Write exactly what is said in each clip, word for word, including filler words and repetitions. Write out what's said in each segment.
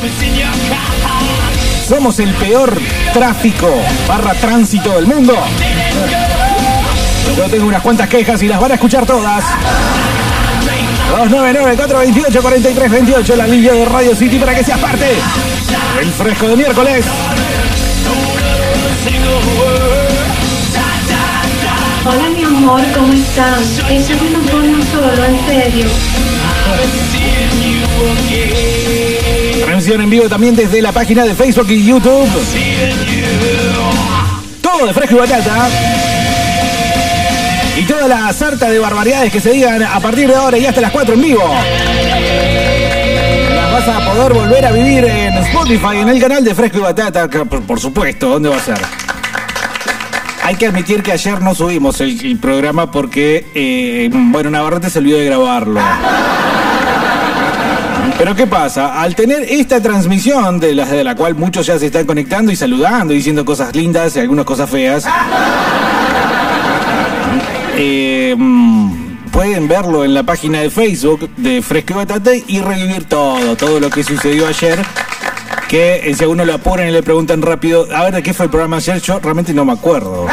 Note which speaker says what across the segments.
Speaker 1: Somos el peor tráfico barra tránsito del mundo. Yo tengo unas cuantas quejas y las van a escuchar todas. dos nueve nueve, cuatro dos ocho, cuatro tres dos ocho, la línea de Radio City para que seas parte del fresco de miércoles.
Speaker 2: Hola mi amor, ¿cómo estás? Eso no nos pone solo, en serio.
Speaker 1: Transmisión en vivo también desde la página de Facebook y YouTube. Todo de Fresco y Batata. Y toda la sarta de barbaridades que se digan a partir de ahora y hasta las cuatro en vivo. Las vas a poder volver a vivir en Spotify, en el canal de Fresco y Batata, por, por supuesto. ¿Dónde va a ser? Hay que admitir que ayer no subimos el, el programa porque, eh, bueno, Navarrete se olvidó de grabarlo. Pero ¿qué pasa? Al tener esta transmisión, de la, de la cual muchos ya se están conectando y saludando, y diciendo cosas lindas y algunas cosas feas, eh, pueden verlo en la página de Facebook de Fresco y Batata y revivir todo, todo lo que sucedió ayer. Que eh, si a uno lo apuran y le preguntan rápido, a ver, ¿de qué fue el programa ayer? Yo realmente no me acuerdo.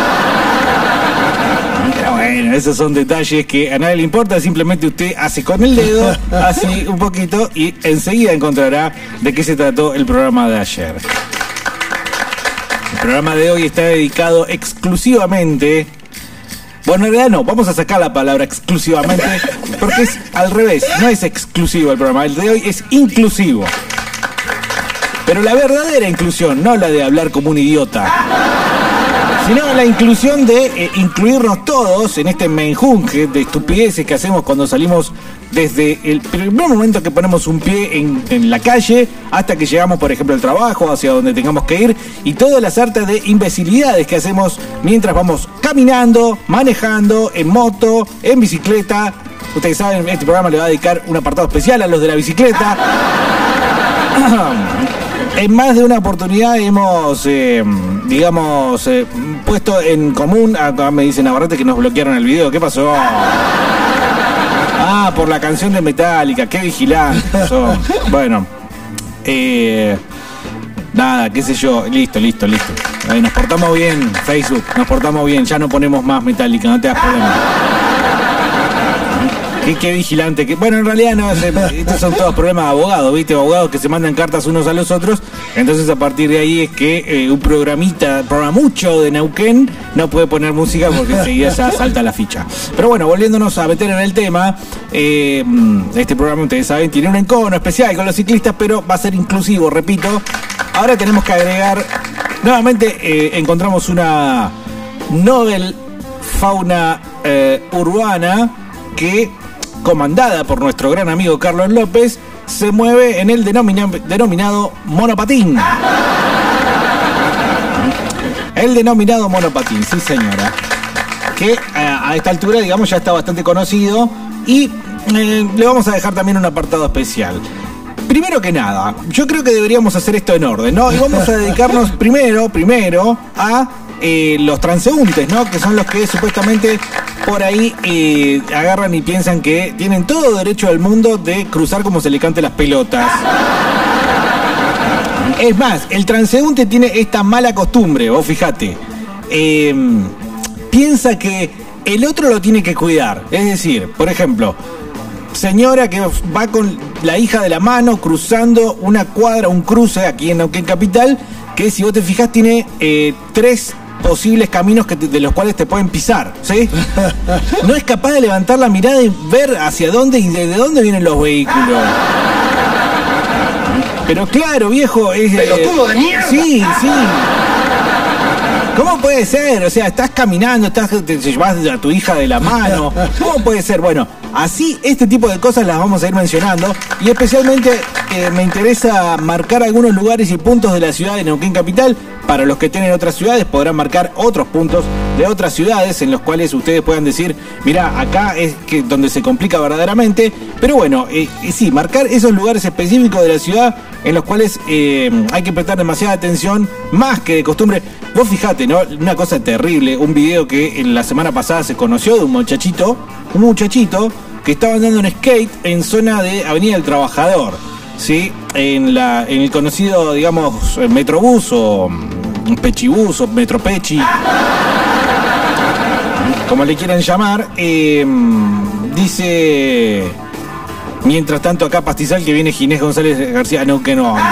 Speaker 1: Pero bueno, esos son detalles que a nadie le importa, simplemente usted hace con el dedo, así un poquito, y enseguida encontrará de qué se trató el programa de ayer. El programa de hoy está dedicado exclusivamente... Bueno, en realidad no, vamos a sacar la palabra exclusivamente, porque es al revés, no es exclusivo el programa, el de hoy es inclusivo. Pero la verdadera inclusión, no la de hablar como un idiota, sino la inclusión de eh, incluirnos todos en este menjunje de estupideces que hacemos cuando salimos desde el primer momento que ponemos un pie en, en la calle hasta que llegamos, por ejemplo, al trabajo, hacia donde tengamos que ir, y toda la sarta de imbecilidades que hacemos mientras vamos caminando, manejando, en moto, en bicicleta. Ustedes saben, este programa le va a dedicar un apartado especial a los de la bicicleta. En más de una oportunidad hemos, eh, digamos, eh, puesto en común. Acá me dicen Navarrete que nos bloquearon el video. ¿Qué pasó? Ah, por la canción de Metallica. Qué vigilantes son. Bueno, eh, nada, qué sé yo. Listo, listo, listo. Eh, nos portamos bien, Facebook. Nos portamos bien. Ya no ponemos más Metallica. No te das problema. Qué, qué vigilante, que bueno, en realidad no, estos son todos problemas de abogados, ¿viste? Abogados que se mandan cartas unos a los otros. Entonces a partir de ahí es que eh, un programita, programucho de Neuquén no puede poner música porque enseguida ya salta la ficha. Pero bueno, volviéndonos a meter en el tema, eh, este programa, ustedes saben, tiene un encono especial con los ciclistas, pero va a ser inclusivo, repito. Ahora tenemos que agregar, nuevamente eh, encontramos una novel fauna eh, urbana que, comandada por nuestro gran amigo Carlos López, se mueve en el denomina- denominado monopatín. El denominado monopatín, sí señora. Que a, a esta altura, digamos, ya está bastante conocido y eh, le vamos a dejar también un apartado especial. Primero que nada, yo creo que deberíamos hacer esto en orden, ¿no? Y vamos a dedicarnos primero, primero a eh, los transeúntes, ¿no? Que son los que supuestamente por ahí eh, agarran y piensan que tienen todo derecho del mundo de cruzar como se le cante las pelotas. Es más, el transeúnte tiene esta mala costumbre, vos fijate. Eh, piensa que el otro lo tiene que cuidar. Es decir, por ejemplo, señora que va con la hija de la mano cruzando una cuadra, un cruce aquí en Neuquén Capital, que si vos te fijás tiene eh, tres posibles caminos que te, de los cuales te pueden pisar, ¿sí? No es capaz de levantar la mirada y ver hacia dónde y desde dónde vienen los vehículos. Pero claro, viejo, es...
Speaker 3: ¡Pelotudo de mierda!
Speaker 1: Sí, sí. ¿Cómo puede ser? O sea, estás caminando, estás, te llevas a tu hija de la mano. ¿Cómo puede ser? Bueno, así este tipo de cosas las vamos a ir mencionando. Y especialmente eh, me interesa marcar algunos lugares y puntos de la ciudad de Neuquén Capital. Para los que tienen otras ciudades podrán marcar otros puntos de otras ciudades en los cuales ustedes puedan decir, mira, acá es que donde se complica verdaderamente. Pero bueno, eh, sí, marcar esos lugares específicos de la ciudad en los cuales eh, hay que prestar demasiada atención, más que de costumbre. Vos fijate, ¿no? Una cosa terrible, un video que en la semana pasada se conoció de un muchachito, un muchachito que estaba andando en skate en zona de Avenida del Trabajador. ¿sí? En, la, en el conocido, digamos, Metrobús o Pechibús o Metropechi, como le quieran llamar, eh, dice, mientras tanto acá Pastizal que viene Ginés González García, no, que no.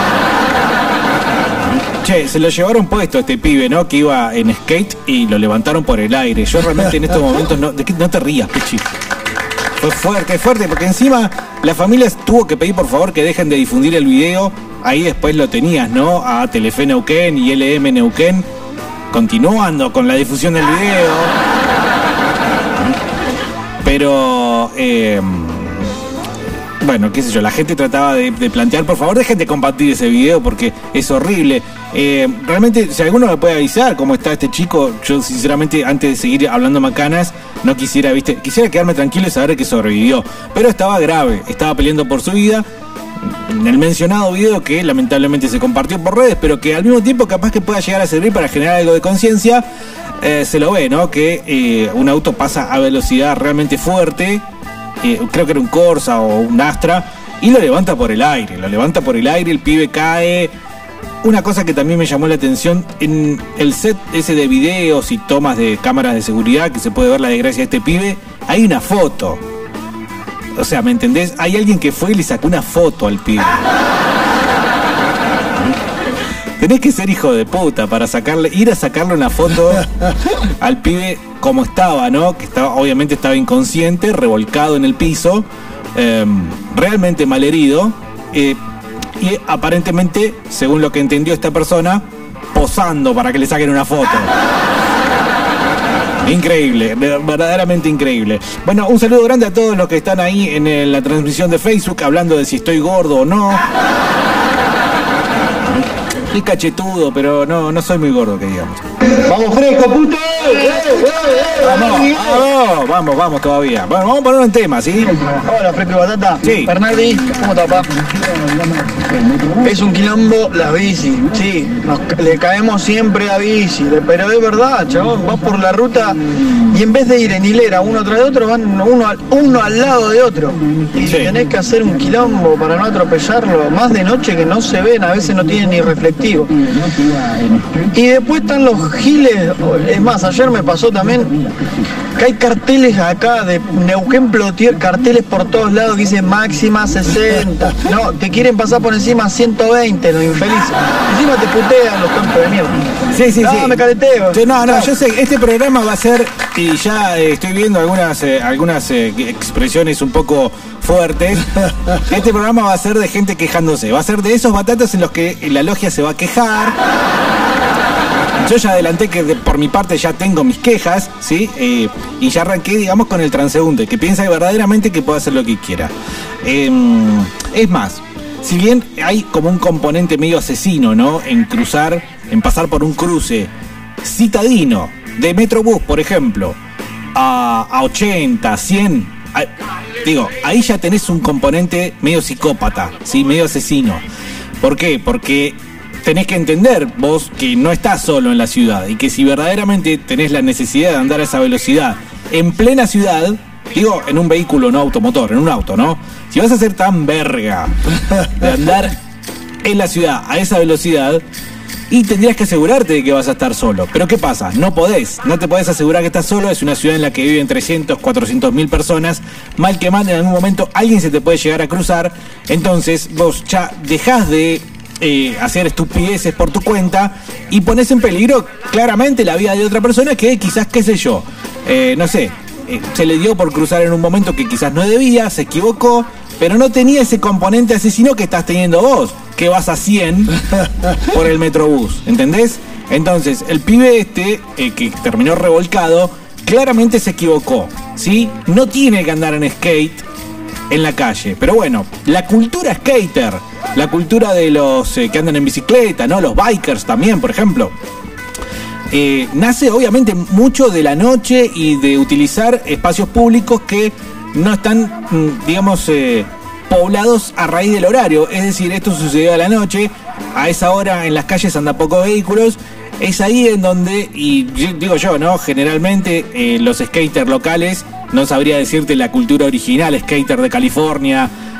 Speaker 1: Che, se lo llevaron puesto este pibe, ¿no? Que iba en skate y lo levantaron por el aire. Yo realmente en estos momentos no, de qué, no te rías, Pechi. Fue fuerte, fuerte, porque encima la familia tuvo que pedir por favor que dejen de difundir el video. Ahí después lo tenías, ¿no? A Telefe Neuquén y L M Neuquén continuando con la difusión del video. Pero, eh, bueno, qué sé yo, la gente trataba de, de plantear, por favor, dejen de compartir ese video porque es horrible. Eh, realmente, si alguno me puede avisar cómo está este chico, yo sinceramente, antes de seguir hablando macanas, no quisiera, viste, quisiera quedarme tranquilo y saber que sobrevivió. Pero estaba grave, estaba peleando por su vida. En el mencionado video que lamentablemente se compartió por redes, pero que al mismo tiempo capaz que pueda llegar a servir para generar algo de conciencia, eh, se lo ve, ¿no? Que eh, un auto pasa a velocidad realmente fuerte, eh, creo que era un Corsa o un Astra, y lo levanta por el aire, lo levanta por el aire, el pibe cae. Una cosa que también me llamó la atención, en el set ese de videos y tomas de cámaras de seguridad que se puede ver la desgracia de este pibe, hay una foto. O sea, ¿me entendés? Hay alguien que fue y le sacó una foto al pibe. Tenés que ser hijo de puta para sacarle, ir a sacarle una foto al pibe como estaba, ¿no? Que estaba, obviamente estaba inconsciente, revolcado en el piso, eh, realmente malherido. Eh, Y aparentemente, según lo que entendió esta persona, posando para que le saquen una foto. Increíble, verdaderamente increíble. Bueno, un saludo grande a todos los que están ahí en la transmisión de Facebook hablando de si estoy gordo o no. Estoy cachetudo, pero no, no soy muy gordo, que digamos.
Speaker 3: ¡Vamos fresco, puto!
Speaker 1: Vamos, vamos, vamos, vamos todavía. Bueno, vamos a poner un tema, ¿sí?
Speaker 3: Hola, Fresco y Batata.
Speaker 1: Sí.
Speaker 3: Bernardi, ¿cómo está, papá? Es un quilombo las bici, sí. Nos, le caemos siempre a bici, pero es verdad, chabón. Vas por la ruta y en vez de ir en hilera uno tras de otro, van uno al, uno al lado de otro. Y
Speaker 1: Sí.
Speaker 3: tenés que hacer un quilombo para no atropellarlo. Más de noche que no se ven, a veces no tienen ni reflectivo. Y después están los giles. Es más, ayer me pasó también que hay carteles acá de Neuquén Plotier, carteles por todos lados que dicen máxima sesenta. No, te quieren pasar por encima ciento veinte, los infelices. Encima te putean los tontos de mierda.
Speaker 1: Sí, sí,
Speaker 3: no,
Speaker 1: sí.
Speaker 3: me careteo.
Speaker 1: Sí, no, no, yo sé, este programa va a ser, y ya eh, estoy viendo algunas, eh, algunas eh, expresiones un poco fuertes. Este programa va a ser de gente quejándose. Va a ser de esos batatas en los que la logia se va a quejar. Yo ya adelanté que de, por mi parte ya tengo mis quejas, ¿sí? Eh, y ya arranqué, digamos, con el transeúnte, que piensa verdaderamente que puede hacer lo que quiera. Eh, es más, si bien hay como un componente medio asesino, ¿no? En cruzar, en pasar por un cruce citadino de Metrobús, por ejemplo, a, a ochenta, cien, a, digo, ahí ya tenés un componente medio psicópata, ¿sí? Medio asesino. ¿Por qué? Porque tenés que entender vos que no estás solo en la ciudad y que si verdaderamente tenés la necesidad de andar a esa velocidad en plena ciudad, digo, en un vehículo no automotor, en un auto, ¿no? Si vas a ser tan verga de andar en la ciudad a esa velocidad, y tendrías que asegurarte de que vas a estar solo. Pero ¿qué pasa? No podés, no te podés asegurar que estás solo. Es una ciudad en la que viven trescientos, cuatrocientos mil personas. Mal que mal, en algún momento alguien se te puede llegar a cruzar. Entonces vos ya dejás de eh, hacer estupideces por tu cuenta y pones en peligro claramente la vida de otra persona que quizás, qué sé yo, eh, no sé, eh, se le dio por cruzar en un momento que quizás no debía, se equivocó, pero no tenía ese componente asesino que estás teniendo vos, que vas a cien por el Metrobús, ¿entendés? Entonces, el pibe este, eh, que terminó revolcado, claramente se equivocó, ¿sí? No tiene que andar en skate en la calle, pero bueno, la cultura skater, la cultura de los eh, que andan en bicicleta, ¿no? Los bikers también, por ejemplo, eh, nace obviamente mucho de la noche y de utilizar espacios públicos que no están, digamos, eh, poblados a raíz del horario. Es decir, esto sucedió a la noche, a esa hora en las calles anda pocos vehículos. Es ahí en donde, y digo yo, ¿no? Generalmente eh, los skaters locales, no sabría decirte la cultura original, skater de California,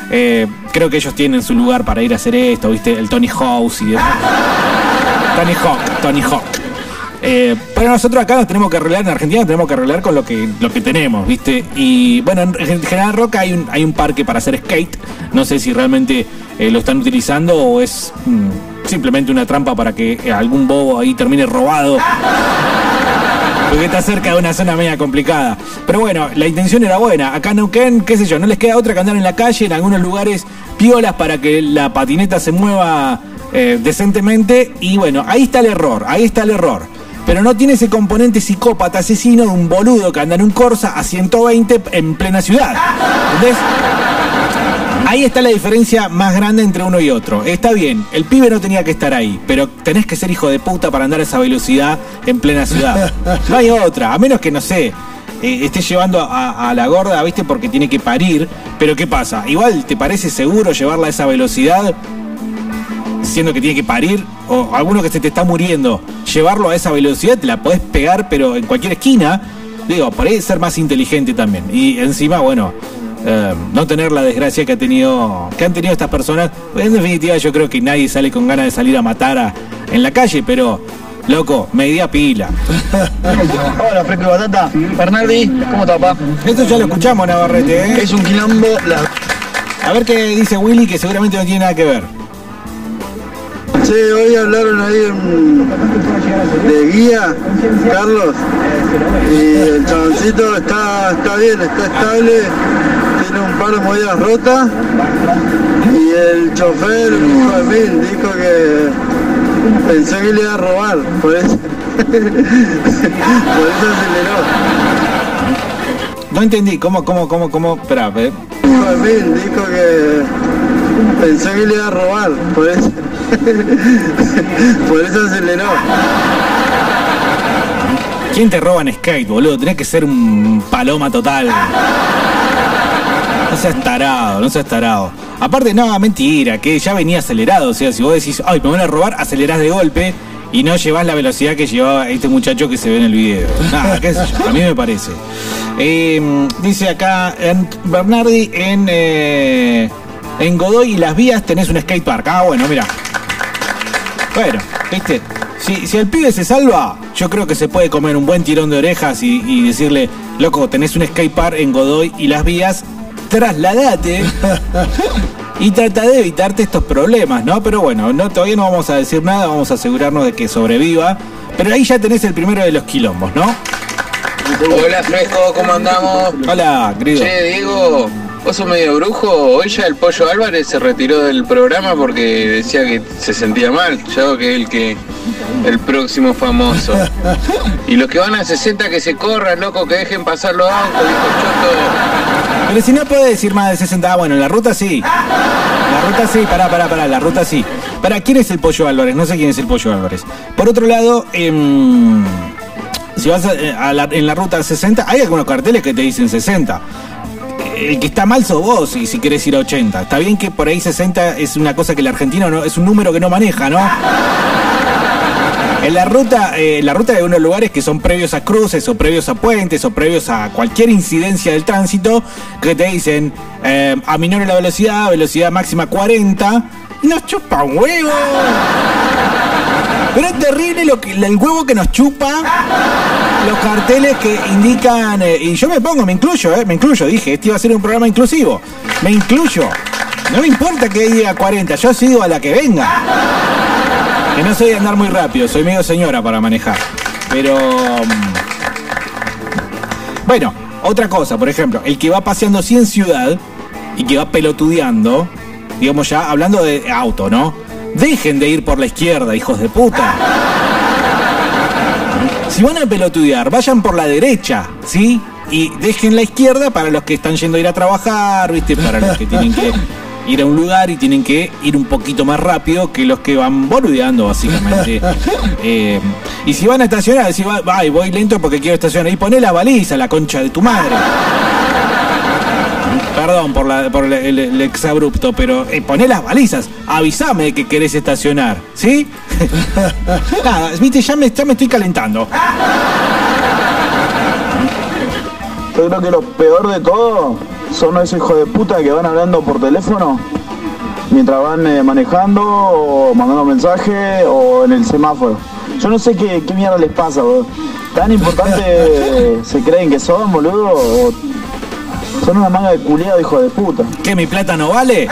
Speaker 1: eh, creo que ellos tienen su lugar para ir a hacer esto, ¿viste? El Tony Hawk y demás. Tony Hawk, Tony Hawk. Eh, pero nosotros acá nos tenemos que arreglar, en Argentina tenemos que arreglar con lo que, lo que tenemos, ¿viste? Y bueno, en General Roca hay un, hay un parque para hacer skate. No sé si realmente eh, lo están utilizando o es mm, simplemente una trampa para que algún bobo ahí termine robado. Porque está cerca de una zona media complicada. Pero bueno, la intención era buena. Acá en Neuquén, qué sé yo, no les queda otra que andar en la calle, en algunos lugares piolas para que la patineta se mueva eh, decentemente. Y bueno, ahí está el error, ahí está el error. Pero no tiene ese componente psicópata, asesino de un boludo que anda en un Corsa a ciento veinte en plena ciudad. ¿Entendés? Ahí está la diferencia más grande entre uno y otro. Está bien, el pibe no tenía que estar ahí, pero tenés que ser hijo de puta para andar a esa velocidad en plena ciudad. No hay otra, a menos que, no sé, eh, estés llevando a, a la gorda, ¿viste? Porque tiene que parir. Pero ¿qué pasa? Igual, ¿te parece seguro llevarla a esa velocidad siendo que tiene que parir? O alguno que se te está muriendo, llevarlo a esa velocidad, te la podés pegar, pero en cualquier esquina. Digo, podés ser más inteligente también. Y encima, bueno... Uh, no tener la desgracia que ha tenido que han tenido estas personas. En definitiva, yo creo que nadie sale con ganas de salir a matar a, en la calle, pero loco, media pila.
Speaker 3: Hola, Fresco y Batata. Bernardi, ¿cómo está, papá?
Speaker 1: Esto ya lo escuchamos, Navarrete, ¿eh?
Speaker 3: Es un quilombo. La...
Speaker 1: A ver qué dice Willy, que seguramente no tiene nada que ver.
Speaker 4: Sí, hoy hablaron ahí en, de guía, Carlos, y el chaboncito está, está bien, está estable, tiene un par de movidas rotas, y el chofer, el hijo de mil, dijo que pensé que le iba a robar, por eso, por eso aceleró.
Speaker 1: No entendí, ¿cómo, cómo, cómo, cómo? Esperá, ¿eh?
Speaker 4: Hijo de mil, dijo que pensé que le iba a robar, por eso. Por eso aceleró.
Speaker 1: ¿Quién te roba en skate, boludo? Tenés que ser un paloma total. No seas tarado, no seas tarado. Aparte, no, mentira, que ya venía acelerado. O sea, si vos decís, ay, me van a robar, acelerás de golpe y no llevás la velocidad que llevaba este muchacho que se ve en el video. Nada, qué sé yo, a mí me parece. Eh, dice acá, en Bernardi, en, eh, en Godoy y Las Vías tenés un skatepark. Ah, bueno, mira. Bueno, viste, si, si el pibe se salva, yo creo que se puede comer un buen tirón de orejas y, y decirle, loco, tenés un skatepark en Godoy y Las Vías, trasladate y trata de evitarte estos problemas, ¿no? Pero bueno, no, todavía no vamos a decir nada, vamos a asegurarnos de que sobreviva. Pero ahí ya tenés el primero de los quilombos, ¿no?
Speaker 5: Hola, Fresco, ¿cómo andamos?
Speaker 1: Hola, querido.
Speaker 5: Che, Diego, vos sos medio brujo. Hoy ya el Pollo Álvarez se retiró del programa porque decía que se sentía mal. Ya que es el que el próximo famoso. Y los que van a sesenta que se corran, loco, que dejen pasar los autos, dijo Choto.
Speaker 1: Pero si no puede decir más de sesenta, ah, bueno, en la ruta sí. La ruta sí, pará, pará, pará, la ruta sí. Pará, ¿quién es el Pollo Álvarez? No sé quién es el Pollo Álvarez. Por otro lado, eh, si vas a, a la, en la ruta sesenta, hay algunos carteles que te dicen sesenta. El que está mal sos vos, y si querés ir a ochenta. Está bien que por ahí sesenta es una cosa que el argentino no, es un número que no maneja, ¿no? En la ruta, eh, en la ruta hay unos lugares que son previos a cruces, o previos a puentes, o previos a cualquier incidencia del tránsito, que te dicen, eh, aminore la velocidad, velocidad máxima cuarenta, y nos chupa un huevo. Pero es terrible lo que, el huevo que nos chupa los carteles que indican, eh, y yo me pongo, me incluyo, eh, me incluyo, dije, este iba a ser un programa inclusivo, me incluyo, no me importa que diga cuarenta, yo sigo a la que venga, que no soy de andar muy rápido, soy medio señora para manejar, pero bueno, otra cosa, por ejemplo, el que va paseando así en ciudad y que va pelotudeando, digamos ya hablando de auto, ¿no? Dejen de ir por la izquierda, hijos de puta. Si van a pelotudear, vayan por la derecha, ¿sí? Y dejen la izquierda para los que están yendo a ir a trabajar, ¿viste? Para los que tienen que ir a un lugar y tienen que ir un poquito más rápido que los que van boludeando, básicamente. Eh, y si van a estacionar, decís, ay, voy lento porque quiero estacionar. Y poné la baliza, la concha de tu madre. Perdón por, la, por el, el, el exabrupto, pero eh, poné las balizas, avísame que querés estacionar, ¿sí? Nada, viste, ya me, ya me estoy calentando.
Speaker 3: Yo creo que lo peor de todo son esos hijos de puta que van hablando por teléfono mientras van eh, manejando o mandando mensajes o en el semáforo. Yo no sé qué, qué mierda les pasa, boludo. Tan importante eh, se creen que son, boludo, o son una manga de culiado, hijo de puta.
Speaker 1: ¿Qué, mi plata no vale?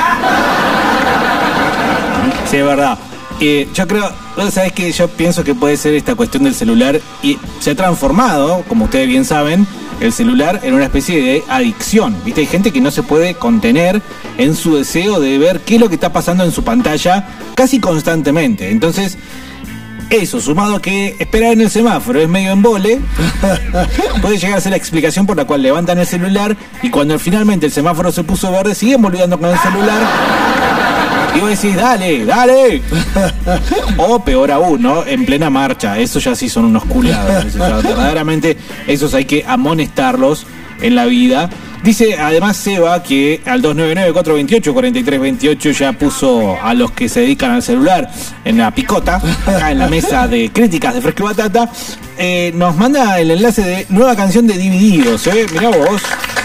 Speaker 1: Sí, es verdad. Eh, yo creo, ¿sabes qué? Yo pienso que puede ser esta cuestión del celular y se ha transformado, como ustedes bien saben, el celular en una especie de adicción. ¿Viste? Hay gente que no se puede contener en su deseo de ver qué es lo que está pasando en su pantalla casi constantemente. Entonces, eso, sumado a que esperar en el semáforo es medio embole, puede llegar a ser la explicación por la cual levantan el celular y cuando finalmente el semáforo se puso verde, siguen volviendo con el celular. Y vos decís, dale, dale. O peor aún, ¿no? En plena marcha. Esos ya sí son unos culiados. O sea, verdaderamente, esos hay que amonestarlos en la vida. Dice además Seba que al dos nueve nueve, cuatro dos ocho, cuatro tres dos ocho ya puso a los que se dedican al celular en la picota, acá en la mesa de críticas de Fresco y Batata. Eh, nos manda el enlace de nueva canción de Divididos, ¿eh? Mirá vos.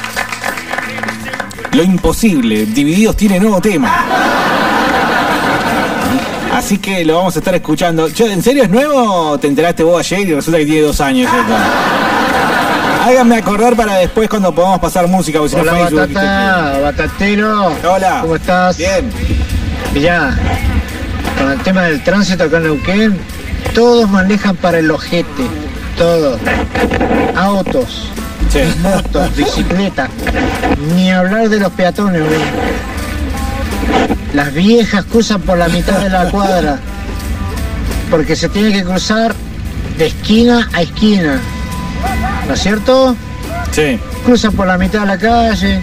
Speaker 1: Lo imposible, Divididos tiene nuevo tema. Así que lo vamos a estar escuchando. Yo, ¿en serio es nuevo? ¿Te enteraste vos ayer y resulta que tiene dos años esto? Háganme acordar para después cuando podamos pasar música.
Speaker 6: Hola, si no Facebook, Batata, Batatero.
Speaker 1: Hola.
Speaker 6: ¿Cómo estás?
Speaker 1: Bien.
Speaker 6: Mirá, con el tema del tránsito acá en Neuquén, todos manejan para el ojete. Todos. Autos, sí. Motos, bicicletas. Ni hablar de los peatones, güey. Las viejas cruzan por la mitad de la cuadra porque se tiene que cruzar de esquina a esquina, ¿no es cierto?
Speaker 1: Sí.
Speaker 6: Cruzan por la mitad de la calle,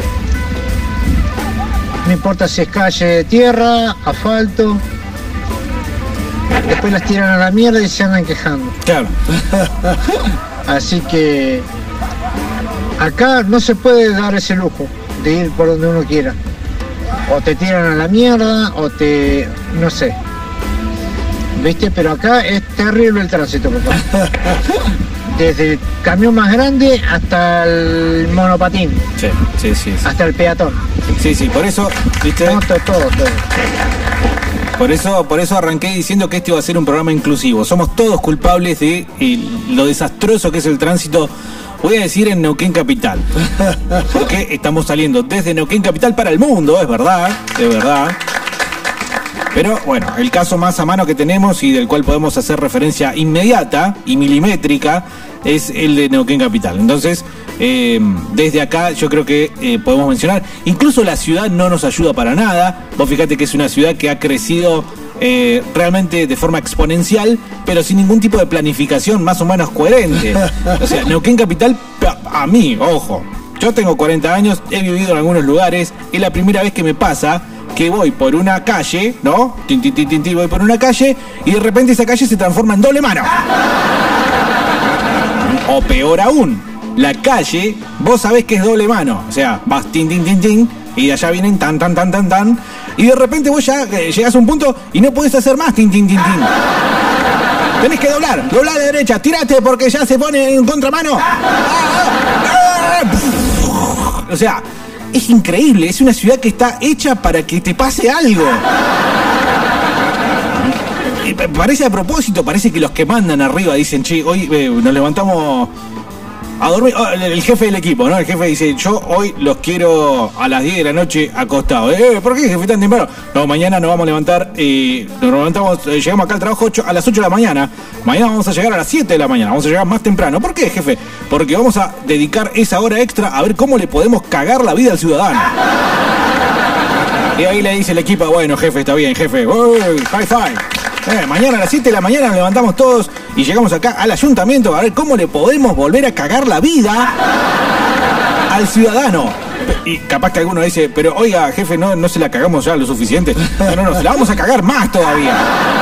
Speaker 6: no importa si es calle de tierra, asfalto, después las tiran a la mierda y se andan quejando.
Speaker 1: Claro.
Speaker 6: Así que acá no se puede dar ese lujo de ir por donde uno quiera. O te tiran a la mierda, o te... no sé. ¿Viste? Pero acá es terrible el tránsito, papá. Desde el camión más grande hasta el monopatín.
Speaker 1: Sí, sí, sí. sí.
Speaker 6: Hasta el peatón.
Speaker 1: Sí, sí, por eso, ¿viste?
Speaker 6: Moto, todo, todo.
Speaker 1: Por eso, por eso arranqué diciendo que este iba a ser un programa inclusivo. Somos todos culpables de eh, lo desastroso que es el tránsito. Voy a decir en Neuquén Capital, porque estamos saliendo desde Neuquén Capital para el mundo, es verdad, es verdad. Pero bueno, el caso más a mano que tenemos y del cual podemos hacer referencia inmediata y milimétrica es el de Neuquén Capital. Entonces, eh, desde acá yo creo que eh, podemos mencionar, incluso la ciudad no nos ayuda para nada. Vos fíjate que es una ciudad que ha crecido Eh, realmente de forma exponencial, pero sin ningún tipo de planificación más o menos coherente. O sea, Neuquén Capital, a mí, ojo, yo tengo cuarenta años, he vivido en algunos lugares, es la primera vez que me pasa que voy por una calle, ¿no? Tin, tin, tin, tin, tin, voy por una calle y de repente esa calle se transforma en doble mano. O peor aún, la calle, vos sabés que es doble mano. O sea, vas tin, tin, tin, tin, y de allá vienen tan, tan, tan, tan, tan. Y de repente vos ya eh, llegás a un punto y no podés hacer más tin, tin, tin, tin. Tenés que doblar, doblar a la derecha, tirate porque ya se pone en contramano. O sea, es increíble, es una ciudad que está hecha para que te pase algo. Y parece a propósito, parece que los que mandan arriba dicen, che, hoy eh, nos levantamos a dormir. Oh, el jefe del equipo, ¿no? El jefe dice, yo hoy los quiero a las diez de la noche acostados. Eh, ¿Por qué, jefe, tan temprano? No, mañana nos vamos a levantar, eh, nos levantamos, eh, llegamos acá al trabajo ocho, a las ocho de la mañana. Mañana vamos a llegar a las siete de la mañana, vamos a llegar más temprano. ¿Por qué, jefe? Porque vamos a dedicar esa hora extra a ver cómo le podemos cagar la vida al ciudadano. Y ahí le dice el equipo, bueno, jefe, está bien, jefe. Uy, high five. Eh, mañana a las siete de la mañana nos levantamos todos y llegamos acá al ayuntamiento a ver cómo le podemos volver a cagar la vida al ciudadano. Y capaz que alguno dice, pero oiga, jefe, no, no se la cagamos ya lo suficiente. No, no, no, se la vamos a cagar más todavía.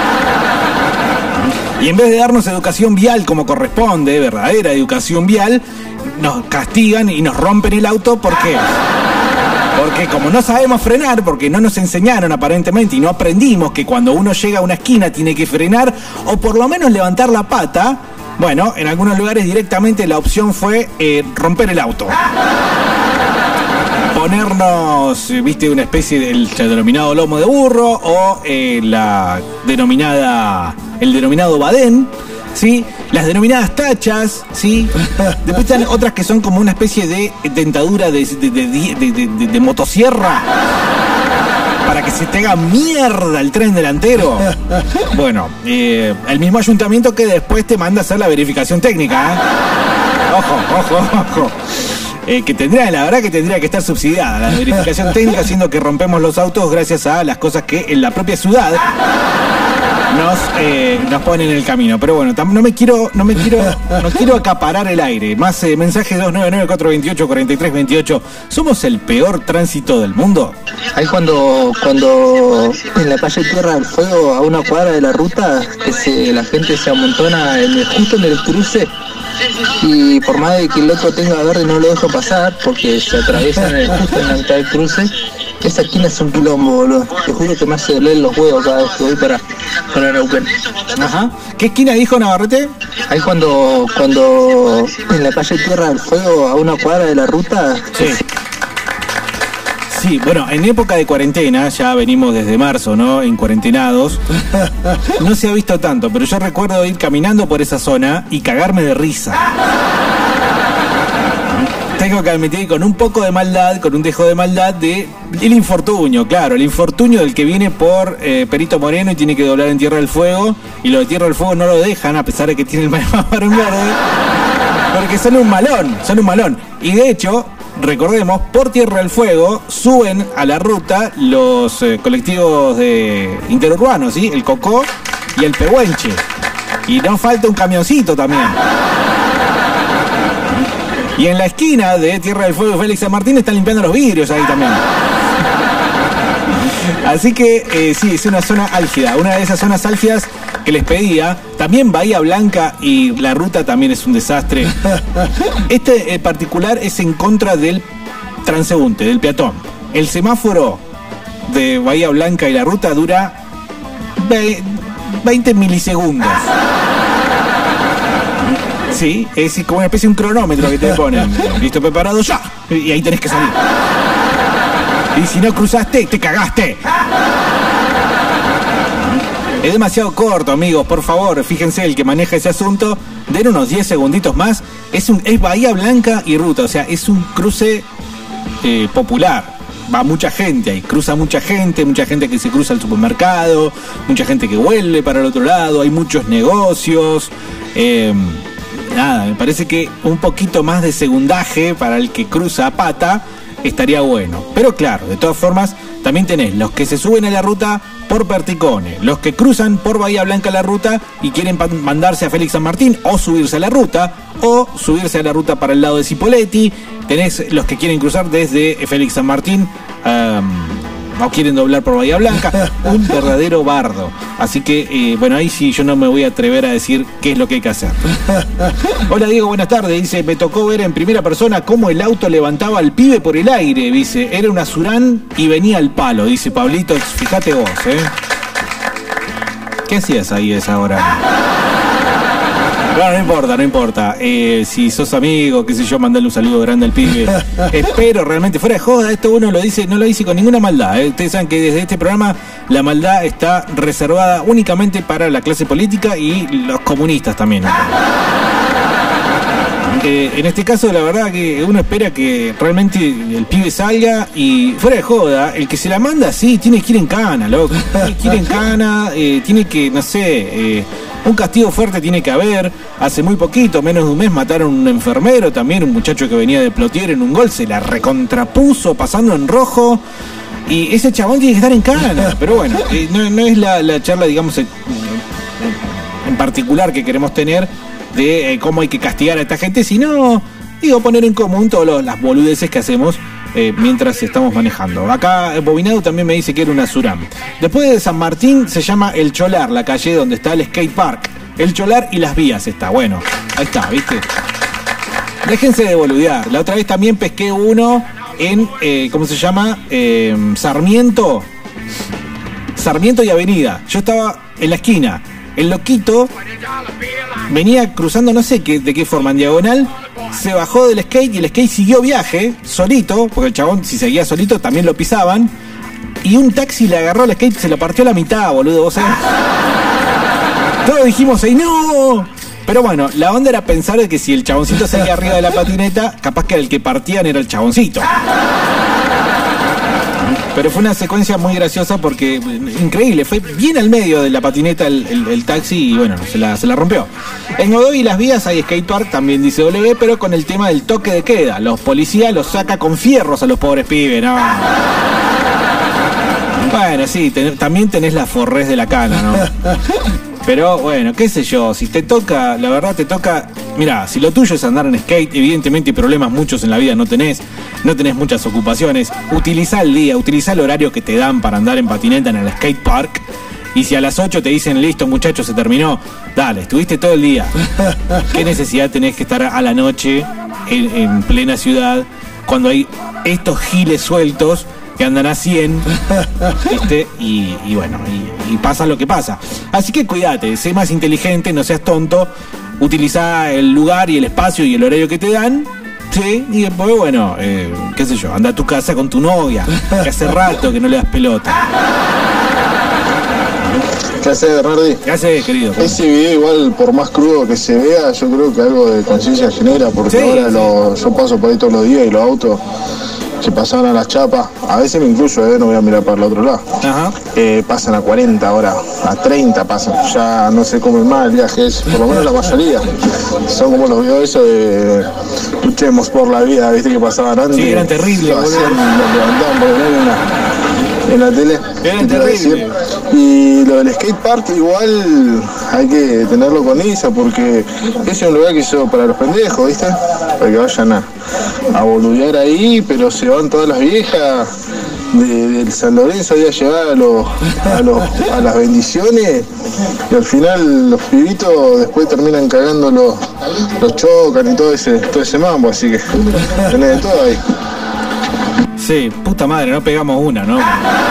Speaker 1: Y en vez de darnos educación vial como corresponde, verdadera educación vial, nos castigan y nos rompen el auto. ¿Por qué? Porque como no sabemos frenar, porque no nos enseñaron aparentemente y no aprendimos que cuando uno llega a una esquina tiene que frenar o por lo menos levantar la pata, bueno, en algunos lugares directamente la opción fue eh, romper el auto. ponernos, viste, una especie del denominado lomo de burro o eh, la denominada, el denominado badén, ¿sí? Las denominadas tachas, ¿sí? Después están otras que son como una especie de dentadura de, de, de, de, de, de, de motosierra para que se te haga mierda el tren delantero. Bueno, eh, el mismo ayuntamiento que después te manda a hacer la verificación técnica, ¿eh? Ojo, ojo, ojo. Eh, que tendría, la verdad que tendría que estar subsidiada la verificación técnica, siendo que rompemos los autos gracias a las cosas que en la propia ciudad nos, eh, nos ponen en el camino. Pero bueno, no me quiero, no me quiero, no quiero acaparar el aire. Más eh, mensajes dos nueve nueve, cuatro dos ocho, cuatro tres dos ocho. ¿Somos el peor tránsito del mundo?
Speaker 7: Ahí cuando, cuando en la calle Tierra del Fuego, a una cuadra de la ruta, que se, la gente se amontona en el, justo en el cruce, y por más de que el otro tenga verde no lo dejo pasar porque se atraviesan en el, justo en la mitad del cruce. Esa esquina es un quilombo, boludo. Te juro que me hace doler los huevos cada vez que voy para, para Neuquén.
Speaker 1: Ajá. ¿Qué esquina dijo Navarrete?
Speaker 7: Ahí cuando, cuando en la calle Tierra del Fuego, a una cuadra de la ruta.
Speaker 1: Sí. Sí, bueno, en época de cuarentena, ya venimos desde marzo, ¿no? En cuarentenados. No se ha visto tanto, pero yo recuerdo ir caminando por esa zona y cagarme de risa. Tengo que admitir con un poco de maldad, con un dejo de maldad de el infortunio, claro, el infortunio del que viene por eh, Perito Moreno y tiene que doblar en Tierra del Fuego, y los de Tierra del Fuego no lo dejan a pesar de que tiene el marón verde, porque son un malón, son un malón. Y de hecho, recordemos, por Tierra del Fuego suben a la ruta los eh, colectivos de interurbanos, ¿sí? El Cocó y el Pehuenche. Y no falta un camioncito también. Y en la esquina de Tierra del Fuego y Félix San Martín están limpiando los vidrios ahí también. Así que eh, sí, es una zona álgida, una de esas zonas álgidas que les pedía. También Bahía Blanca y la ruta también es un desastre. Este en particular es en contra del transeúnte, del peatón. El semáforo de Bahía Blanca y la ruta dura veinte milisegundos. Sí, es como una especie de un cronómetro que te ponen. Listo, preparado, ya. Y ahí tenés que salir. Y si no cruzaste, te cagaste. Es demasiado corto, amigos, por favor, fíjense, el que maneja ese asunto, den unos diez segunditos más. Es, un, es Bahía Blanca y ruta, o sea, es un cruce eh, popular. Va mucha gente ahí, cruza mucha gente, mucha gente que se cruza al supermercado, mucha gente que vuelve para el otro lado, hay muchos negocios. Eh, nada, me parece que un poquito más de segundaje para el que cruza a pata estaría bueno. Pero claro, de todas formas, también tenés los que se suben a la ruta por Perticone, los que cruzan por Bahía Blanca la ruta y quieren mandarse a Félix San Martín o subirse a la ruta, o subirse a la ruta para el lado de Cipolletti. Tenés los que quieren cruzar desde Félix San Martín, um, o quieren doblar por Bahía Blanca. Un verdadero bardo. Así que, eh, bueno, ahí sí yo no me voy a atrever a decir qué es lo que hay que hacer. Hola Diego, buenas tardes. Dice, me tocó ver en primera persona cómo el auto levantaba al pibe por el aire. Dice, era una Surán y venía al palo. Dice Pablito, fíjate vos, ¿eh? ¿Qué hacías ahí a esa hora? Bueno, no importa, no importa. Eh, si sos amigo, qué sé yo, mandale un saludo grande al pibe. Espero realmente, fuera de joda, esto uno lo dice, no lo dice con ninguna maldad. ¿eh? Ustedes saben que desde este programa la maldad está reservada únicamente para la clase política y los comunistas también. Eh, en este caso, la verdad que uno espera que realmente el pibe salga y fuera de joda, el que se la manda, sí, tiene que ir en cana, loco. Tiene que ir en cana, eh, tiene que, no sé... Eh, un castigo fuerte tiene que haber. Hace muy poquito, menos de un mes, mataron a un enfermero, también un muchacho que venía de Plotier en un gol, se la recontrapuso pasando en rojo. Y ese chabón tiene que estar en cana. Pero bueno, eh, no, no es la, la charla, digamos, en, en particular que queremos tener de eh, cómo hay que castigar a esta gente, sino, digo, poner en común todas las boludeces que hacemos Eh, mientras estamos manejando. Acá Bobinado también me dice que era una Surán. Después de San Martín se llama El Cholar, la calle donde está el skate park. El Cholar y las vías está. Bueno, ahí está, ¿viste? Déjense de boludear. La otra vez también pesqué uno en, eh, ¿cómo se llama? Eh, Sarmiento. Sarmiento y Avenida. Yo estaba en la esquina. El loquito venía cruzando, no sé qué, de qué forma, en diagonal, se bajó del skate y el skate siguió viaje, solito, porque el chabón si seguía solito también lo pisaban, y un taxi le agarró el skate y se lo partió a la mitad, boludo, vos sabés. Todos dijimos ahí, ¡no! Pero bueno, la onda era pensar de que si el chaboncito seguía arriba de la patineta, capaz que el que partían era el chaboncito. Pero fue una secuencia muy graciosa porque, increíble, fue bien al medio de la patineta el, el, el taxi y bueno, se la, se la rompió. En Godoy y Las Vías hay skatepark, también dice W, pero con el tema del toque de queda. Los policías los saca con fierros a los pobres pibes, ¿no? Bueno, sí, ten, también tenés la forrés de la cana, ¿no? Pero bueno, qué sé yo, si te toca, la verdad te toca, mirá, si lo tuyo es andar en skate, evidentemente problemas muchos en la vida no tenés, no tenés muchas ocupaciones, utilizá el día, utilizá el horario que te dan para andar en patineta en el skate park, y si a las ocho te dicen, listo muchachos, se terminó, dale, estuviste todo el día, ¿qué necesidad tenés que estar a la noche en, en plena ciudad cuando hay estos giles sueltos que andan a cien, ¿viste? Y, y bueno, y, y pasa lo que pasa. Así que cuídate, sé más inteligente, no seas tonto, utiliza el lugar y el espacio y el horario que te dan, ¿sí? Y después, bueno, eh, qué sé yo, anda a tu casa con tu novia, que hace rato que no le das pelota.
Speaker 8: ¿Qué haces, Bernardi?
Speaker 1: ¿Qué haces, querido?
Speaker 8: Ese video, igual, por más crudo que se vea, yo creo que algo de conciencia genera, porque sí, ahora sí. Lo, yo paso por ahí todos los días y los autos que pasaban a las chapas, a veces me incluyo, eh, no voy a mirar para el otro lado. Ajá. Eh, pasan a cuarenta ahora, a treinta pasan, ya no se comen más el viaje ese, por lo menos la mayoría. Son como los videos esos de luchemos por la vida, viste que pasaban antes.
Speaker 1: Sí, eran terribles,
Speaker 8: lo hacían, lo levantaban por el en la, en la tele.
Speaker 1: Eran terribles.
Speaker 8: Y lo del skate park igual hay que tenerlo con Isa, porque ese es un lugar que hizo para los pendejos, viste, para que vayan a a boludear ahí, pero se van todas las viejas de, del San Lorenzo ahí a llevar a, los, a, los, a las bendiciones, y al final los pibitos después terminan cagando los, los chocan y todo ese, todo ese mambo, así que tenés de todo ahí.
Speaker 1: Sí, puta madre, no pegamos una, ¿no?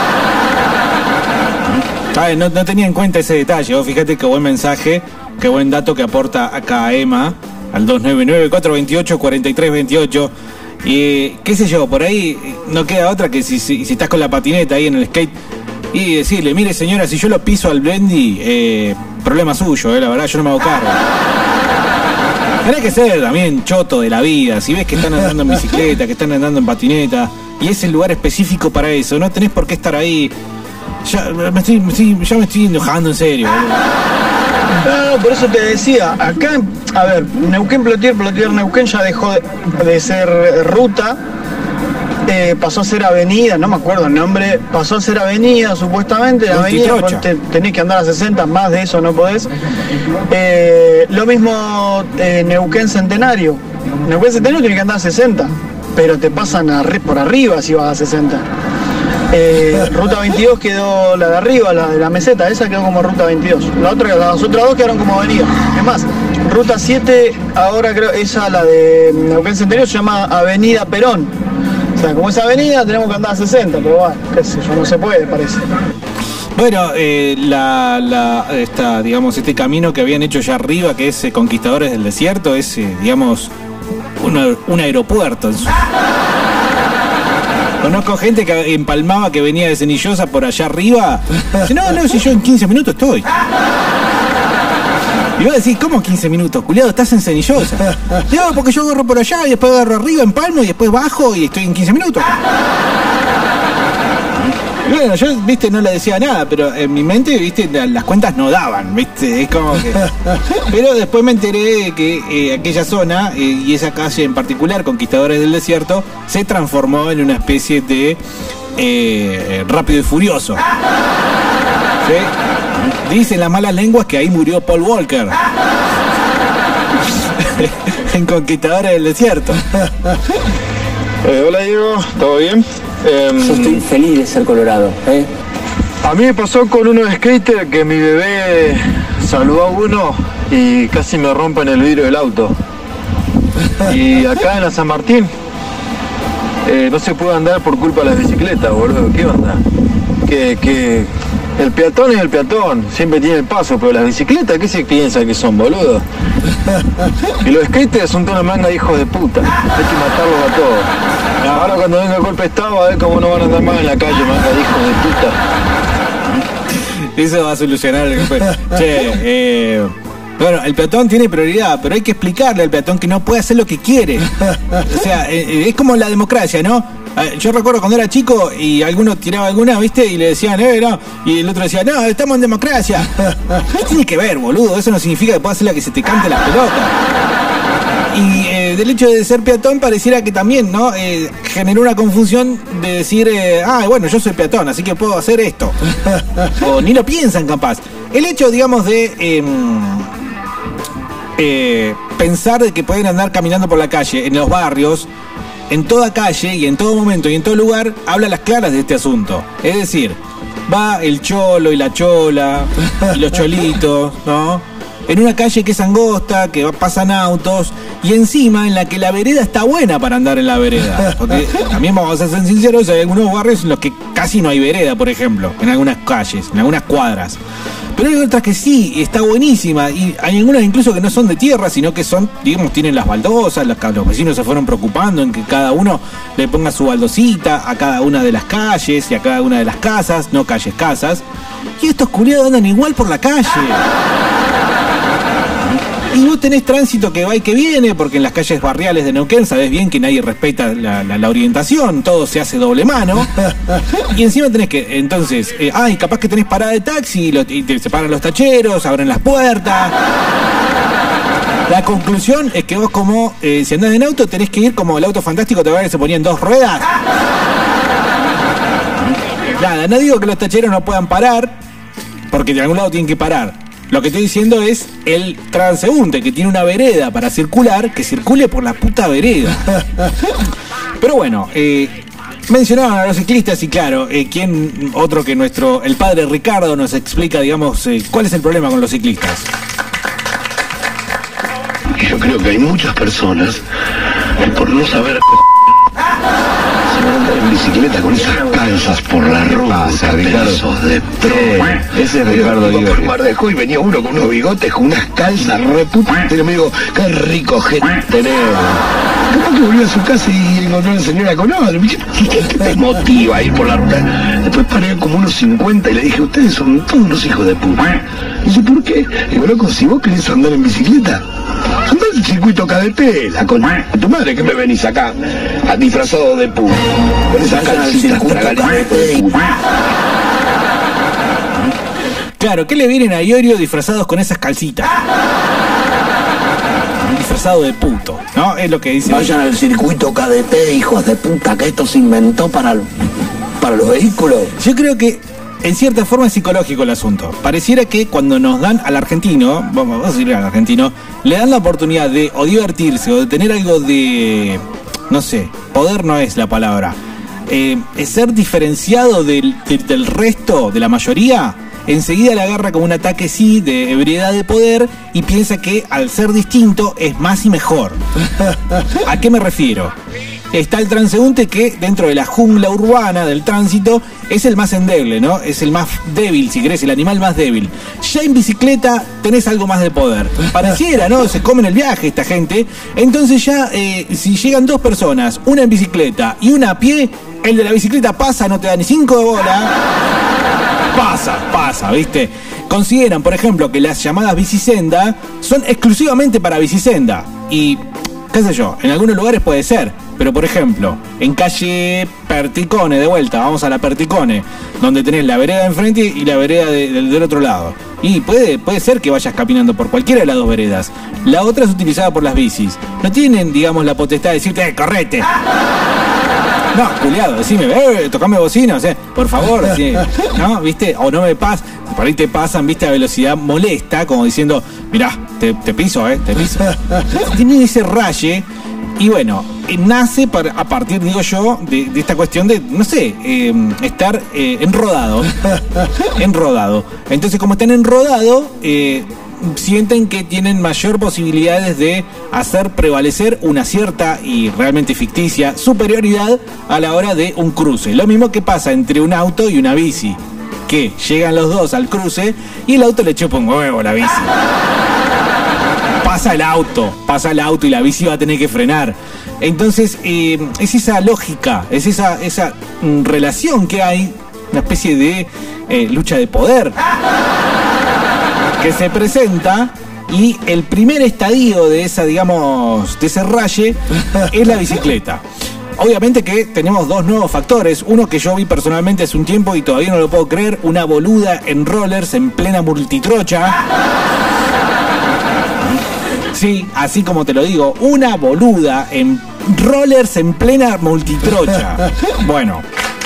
Speaker 1: Ay, no, no tenía en cuenta ese detalle, ¿no? Fíjate qué buen mensaje, qué buen dato que aporta acá Emma al dos nueve nueve, cuatro dos ocho, cuatro tres dos ocho. Y qué sé yo, por ahí no queda otra que si, si, si estás con la patineta ahí en el skate y decirle, mire señora, si yo lo piso al Blendy, eh, problema suyo, eh, la verdad yo no me hago cargo. Tenés que ser también choto de la vida, si ves que están andando en bicicleta, que están andando en patineta y es el lugar específico para eso, no tenés por qué estar ahí. Ya me estoy, me estoy, ya me estoy enojando en serio, boludo.
Speaker 3: No, no, por eso te decía, acá, a ver, Neuquén Plotier, Plotier Neuquén ya dejó de, de ser ruta, eh, pasó a ser avenida, no me acuerdo el nombre, pasó a ser avenida supuestamente, la avenida te, tenés que andar a sesenta, más de eso no podés. Eh, lo mismo eh, Neuquén Centenario, Neuquén Centenario tiene que andar a sesenta, pero te pasan a, por arriba si vas a sesenta. Eh, ruta veintidós quedó la de arriba, la de la meseta, esa quedó como ruta veintidós. La otra, las otras dos quedaron como avenida. Es más, ruta siete, ahora creo, esa, la de Neuquén Centenario, se llama Avenida Perón. O sea, como es avenida, tenemos que andar a sesenta, pero bueno, qué sé yo, no se puede, parece.
Speaker 1: Bueno, eh, la, la, esta, digamos, este camino que habían hecho ya arriba, que es eh, Conquistadores del Desierto, es, eh, digamos, un, un aeropuerto. En su... Conozco gente que empalmaba que venía de Cenillosa por allá arriba. Dice, no, no, si yo en quince minutos estoy. Y vos decís, ¿cómo quince minutos? Culiado, estás en Cenillosa. Digo, porque yo agarro por allá y después agarro arriba, empalmo y después bajo y estoy en quince minutos. Y bueno, yo, viste, no le decía nada, pero en mi mente, viste, las cuentas no daban, viste, es como que... Pero después me enteré de que eh, aquella zona, eh, y esa calle en particular, Conquistadores del Desierto, se transformó en una especie de eh, Rápido y Furioso. ¿Sí? Dicen las malas lenguas que ahí murió Paul Walker. En Conquistadores del Desierto.
Speaker 8: Eh, hola Diego, ¿todo bien? Eh,
Speaker 9: Yo estoy feliz de ser colorado, ¿eh?
Speaker 8: A mí me pasó con unos skater que mi bebé saludó a uno y casi me rompen el vidrio del auto. Y acá en la San Martín eh, no se puede andar por culpa de las bicicletas, boludo. ¿Qué onda? ¿Qué, qué,
Speaker 3: El peatón es el peatón, siempre tiene el paso, pero las bicicletas, ¿qué se piensa que son, boludo? Y los skaters son toda una manga de hijos de puta. Hay que matarlos a todos. Ahora cuando venga el golpe de estado, a ver cómo no van a andar más en la calle, manga de hijos de puta.
Speaker 1: Eso va a solucionar el... Che, eh... Bueno, el peatón tiene prioridad, pero hay que explicarle al peatón que no puede hacer lo que quiere. O sea, eh, es como la democracia, ¿no? Yo recuerdo cuando era chico y alguno tiraba alguna, ¿viste? Y le decían, eh, no. Y el otro decía, no, estamos en democracia. ¿Qué tiene que ver, boludo? Eso no significa que puedas hacer la que se te cante la pelota. Y eh, del hecho de ser peatón pareciera que también, ¿no? Eh, generó una confusión de decir, eh, ah, bueno, yo soy peatón, así que puedo hacer esto. O ni lo piensan, capaz. El hecho, digamos, de... Eh, Eh, pensar de que pueden andar caminando por la calle, en los barrios, en toda calle y en todo momento y en todo lugar, habla a las claras de este asunto. Es decir, va el cholo y la chola y los cholitos, ¿no? En una calle que es angosta, que pasan autos, y encima en la que la vereda está buena para andar en la vereda. Porque también vamos a ser sinceros, hay algunos barrios en los que casi no hay vereda, por ejemplo, en algunas calles, en algunas cuadras. Pero hay otras que sí, está buenísima, y hay algunas incluso que no son de tierra, sino que son, digamos, tienen las baldosas, los, los vecinos se fueron preocupando en que cada uno le ponga su baldosita a cada una de las calles y a cada una de las casas, no calles, casas, y estos culiados andan igual por la calle. Y vos tenés tránsito que va y que viene, porque en las calles barriales de Neuquén sabés bien que nadie respeta la, la, la orientación, todo se hace doble mano. Y encima tenés que, entonces, eh, ay, capaz que tenés parada de taxi y, lo, y te separan los tacheros, abren las puertas. La conclusión es que vos como, eh, si andás en auto, tenés que ir como el auto fantástico, te va a ver que se ponían dos ruedas. Nada, no digo que los tacheros no puedan parar, porque de algún lado tienen que parar. Lo que estoy diciendo es el transeúnte que tiene una vereda para circular, que circule por la puta vereda. Pero bueno, eh, mencionaban a los ciclistas y claro, eh, ¿quién otro que nuestro, el padre Ricardo nos explica, digamos, eh, cuál es el problema con los ciclistas?
Speaker 10: Yo creo que hay muchas personas que por no saber se van a andar en bicicleta con esas calzas por la ruta, pedazos de troll.
Speaker 3: Ese es Ricardo
Speaker 10: Iba por Mar del Juez y venía uno con unos bigotes, con unas calzas re putas, y me digo, qué rico gente tenés. Capaz que volvió a su casa y encontró a la señora con otro. ¿Qué te motiva a ir por la ruta? Después paré como unos cincuenta y le dije, ustedes son todos unos hijos de puta. Y dice, ¿por qué? Digo, loco, si vos querés andar en bicicleta, andá en el circuito K D P, la con tu madre que me venís acá, a disfrazado de puta, con esas calcitas tragalitas de puta.
Speaker 1: Claro, ¿qué le vienen a Iorio disfrazados con esas calcitas? Disfrazado de puto, ¿no? Es lo que dice.
Speaker 10: Vayan al circuito K D P, hijos de puta, que esto se inventó para, el, para los vehículos.
Speaker 1: Yo creo que en cierta forma es psicológico el asunto. Pareciera que cuando nos dan al argentino, vamos a decirle al argentino, le dan la oportunidad de o divertirse o de tener algo de, no sé, poder no es la palabra, eh, es ser diferenciado del, del, del resto, de la mayoría. Enseguida le agarra como un ataque, sí, de ebriedad de poder y piensa que al ser distinto es más y mejor. ¿A qué me refiero? Está el transeúnte que dentro de la jungla urbana del tránsito es el más endeble, ¿no? Es el más débil, si querés, el animal más débil. Ya en bicicleta tenés algo más de poder. Pareciera, ¿no? Se comen el viaje esta gente. Entonces ya, eh, si llegan dos personas, una en bicicleta y una a pie, el de la bicicleta pasa, no te da ni cinco de bola. Pasa, pasa, ¿viste? Consideran, por ejemplo, que las llamadas bicisenda son exclusivamente para bicisenda. Y, qué sé yo, en algunos lugares puede ser. Pero, por ejemplo, en calle Perticone, de vuelta, vamos a la Perticone, donde tenés la vereda enfrente y la vereda de, de, del otro lado. Y puede, puede ser que vayas caminando por cualquiera de las dos veredas. La otra es utilizada por las bicis. No tienen, digamos, la potestad de decirte, eh, correte. No, culiado, decime, eh, tocame bocina, o sea, por favor, así, ¿no? ¿Viste? O no me pas, por ahí te pasan, ¿viste? A velocidad molesta, como diciendo, mirá, te, te piso, eh, te piso. Tienen ese raye, y bueno, eh, nace para, a partir, digo yo, de, de esta cuestión de, no sé, eh, estar eh, enrodado. Enrodado. Entonces, como están enrodado, eh, sienten que tienen mayor posibilidades de hacer prevalecer una cierta y realmente ficticia superioridad a la hora de un cruce. Lo mismo que pasa entre un auto y una bici. que llegan los dos al cruce y el auto le chupa un huevo a la bici. Pasa el auto, pasa el auto y la bici va a tener que frenar. Entonces, eh, es esa lógica, es esa, esa mm, relación que hay, una especie de eh, lucha de poder que se presenta, y el primer estadio de esa, digamos, de ese raye es la bicicleta. Obviamente que tenemos dos nuevos factores, uno que yo vi personalmente hace un tiempo y todavía no lo puedo creer, una boluda en rollers en plena multitrocha. Sí, así como te lo digo, una boluda en rollers en plena multitrocha. Bueno.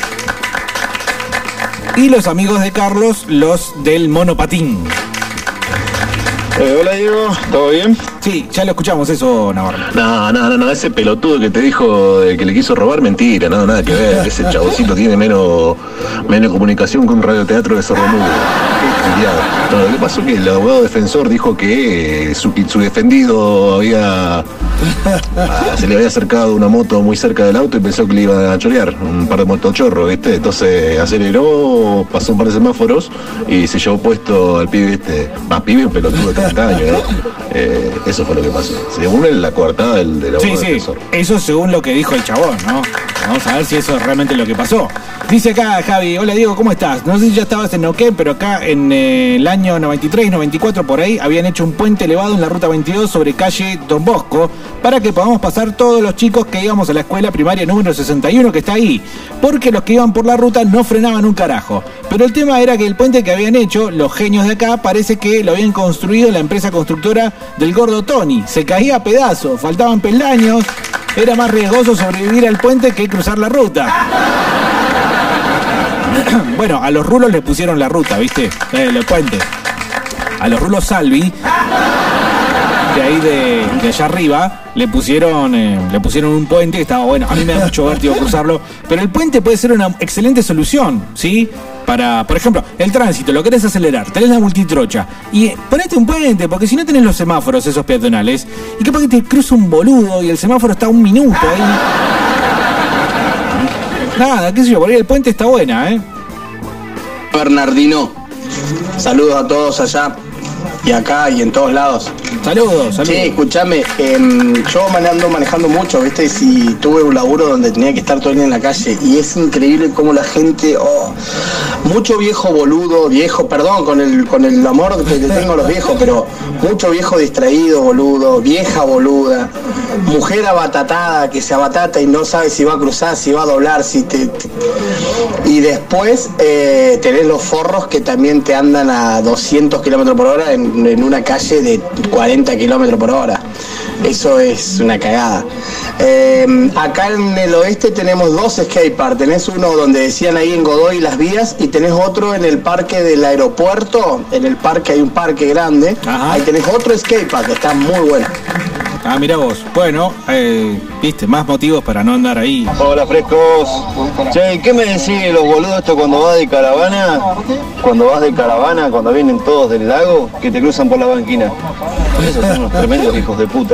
Speaker 1: Y los amigos de Carlos, los del monopatín.
Speaker 8: Eh, hola Diego, ¿todo bien?
Speaker 1: Sí, ya lo escuchamos eso, Navarro.
Speaker 11: No, no, no, no, ese pelotudo que te dijo de que le quiso robar, mentira, no, nada que ver. Ese chaboncito tiene menos, menos comunicación que un radioteatro de sordomudo. No, lo que pasó es que el abogado defensor dijo que su, su defendido había ah, se le había acercado una moto muy cerca del auto y pensó que le iba a chorear un par de motochorros, ¿viste? Entonces aceleró, pasó un par de semáforos y se llevó puesto al pibe este, más pibe, un pelotudo de treinta años, ¿no? Eh, eso fue lo que pasó. Según la coartada del, del abogado
Speaker 1: sí,
Speaker 11: defensor.
Speaker 1: Sí, eso según lo que dijo el chabón, ¿no? Vamos a ver si eso es realmente lo que pasó. Dice acá Javi, hola Diego, ¿cómo estás? No sé si ya estabas en Neuquén, pero acá en eh, el año noventa y tres, noventa y cuatro por ahí habían hecho un puente elevado en la ruta veintidós sobre calle Don Bosco para que podamos pasar todos los chicos que íbamos a la escuela primaria número sesenta y uno que está ahí, porque los que iban por la ruta no frenaban un carajo. Pero el tema era que el puente que habían hecho los genios de acá parece que lo habían construido la empresa constructora del gordo Tony. Se caía a pedazos, faltaban peldaños, era más riesgoso sobrevivir al puente que cruzar la ruta. Bueno, a los rulos le pusieron la ruta, ¿viste? Eh, el puente. A los rulos Salvi, de ahí de, de allá arriba, le pusieron eh, le pusieron un puente que estaba bueno. A mí me da mucho vértigo cruzarlo, pero el puente puede ser una excelente solución, ¿sí? Para, por ejemplo, el tránsito, lo querés acelerar, tenés la multitrocha y ponete un puente, porque si no tenés los semáforos esos peatonales, y capaz que te cruza un boludo y el semáforo está a un minuto ahí. Nada, qué sé yo, por ahí el puente está buena, ¿eh?
Speaker 12: Bernardino, saludos a todos allá y acá y en todos lados.
Speaker 1: Saludos, saludos.
Speaker 12: Sí, escuchame, eh, yo me ando manejando mucho, ¿viste? Y tuve un laburo donde tenía que estar todo el día en la calle y es increíble cómo la gente, oh, mucho viejo boludo, viejo, perdón, con el con el amor que le tengo a los viejos, pero mucho viejo distraído, boludo, vieja boluda, mujer abatatada que se abatata y no sabe si va a cruzar, si va a doblar, si te... te... Y después eh, tenés los forros que también te andan a doscientos kilómetros por hora en, en una calle de cuarenta kilómetros por hora. Eso es una cagada. Eh, acá en el oeste tenemos dos skateparks. Tenés uno donde decían ahí en Godoy Las Vías y tenés otro en el parque del aeropuerto. En el parque hay un parque grande. Ajá. Ahí tenés otro skatepark que está muy bueno.
Speaker 1: Ah, mira vos. Bueno, eh, viste, más motivos para no andar ahí.
Speaker 4: Hola, frescos. Che, ¿qué me decís los boludos esto cuando vas de caravana? Cuando vas de caravana, cuando vienen todos del lago, que te cruzan por la banquina. Esos son unos tremendos hijos de puta.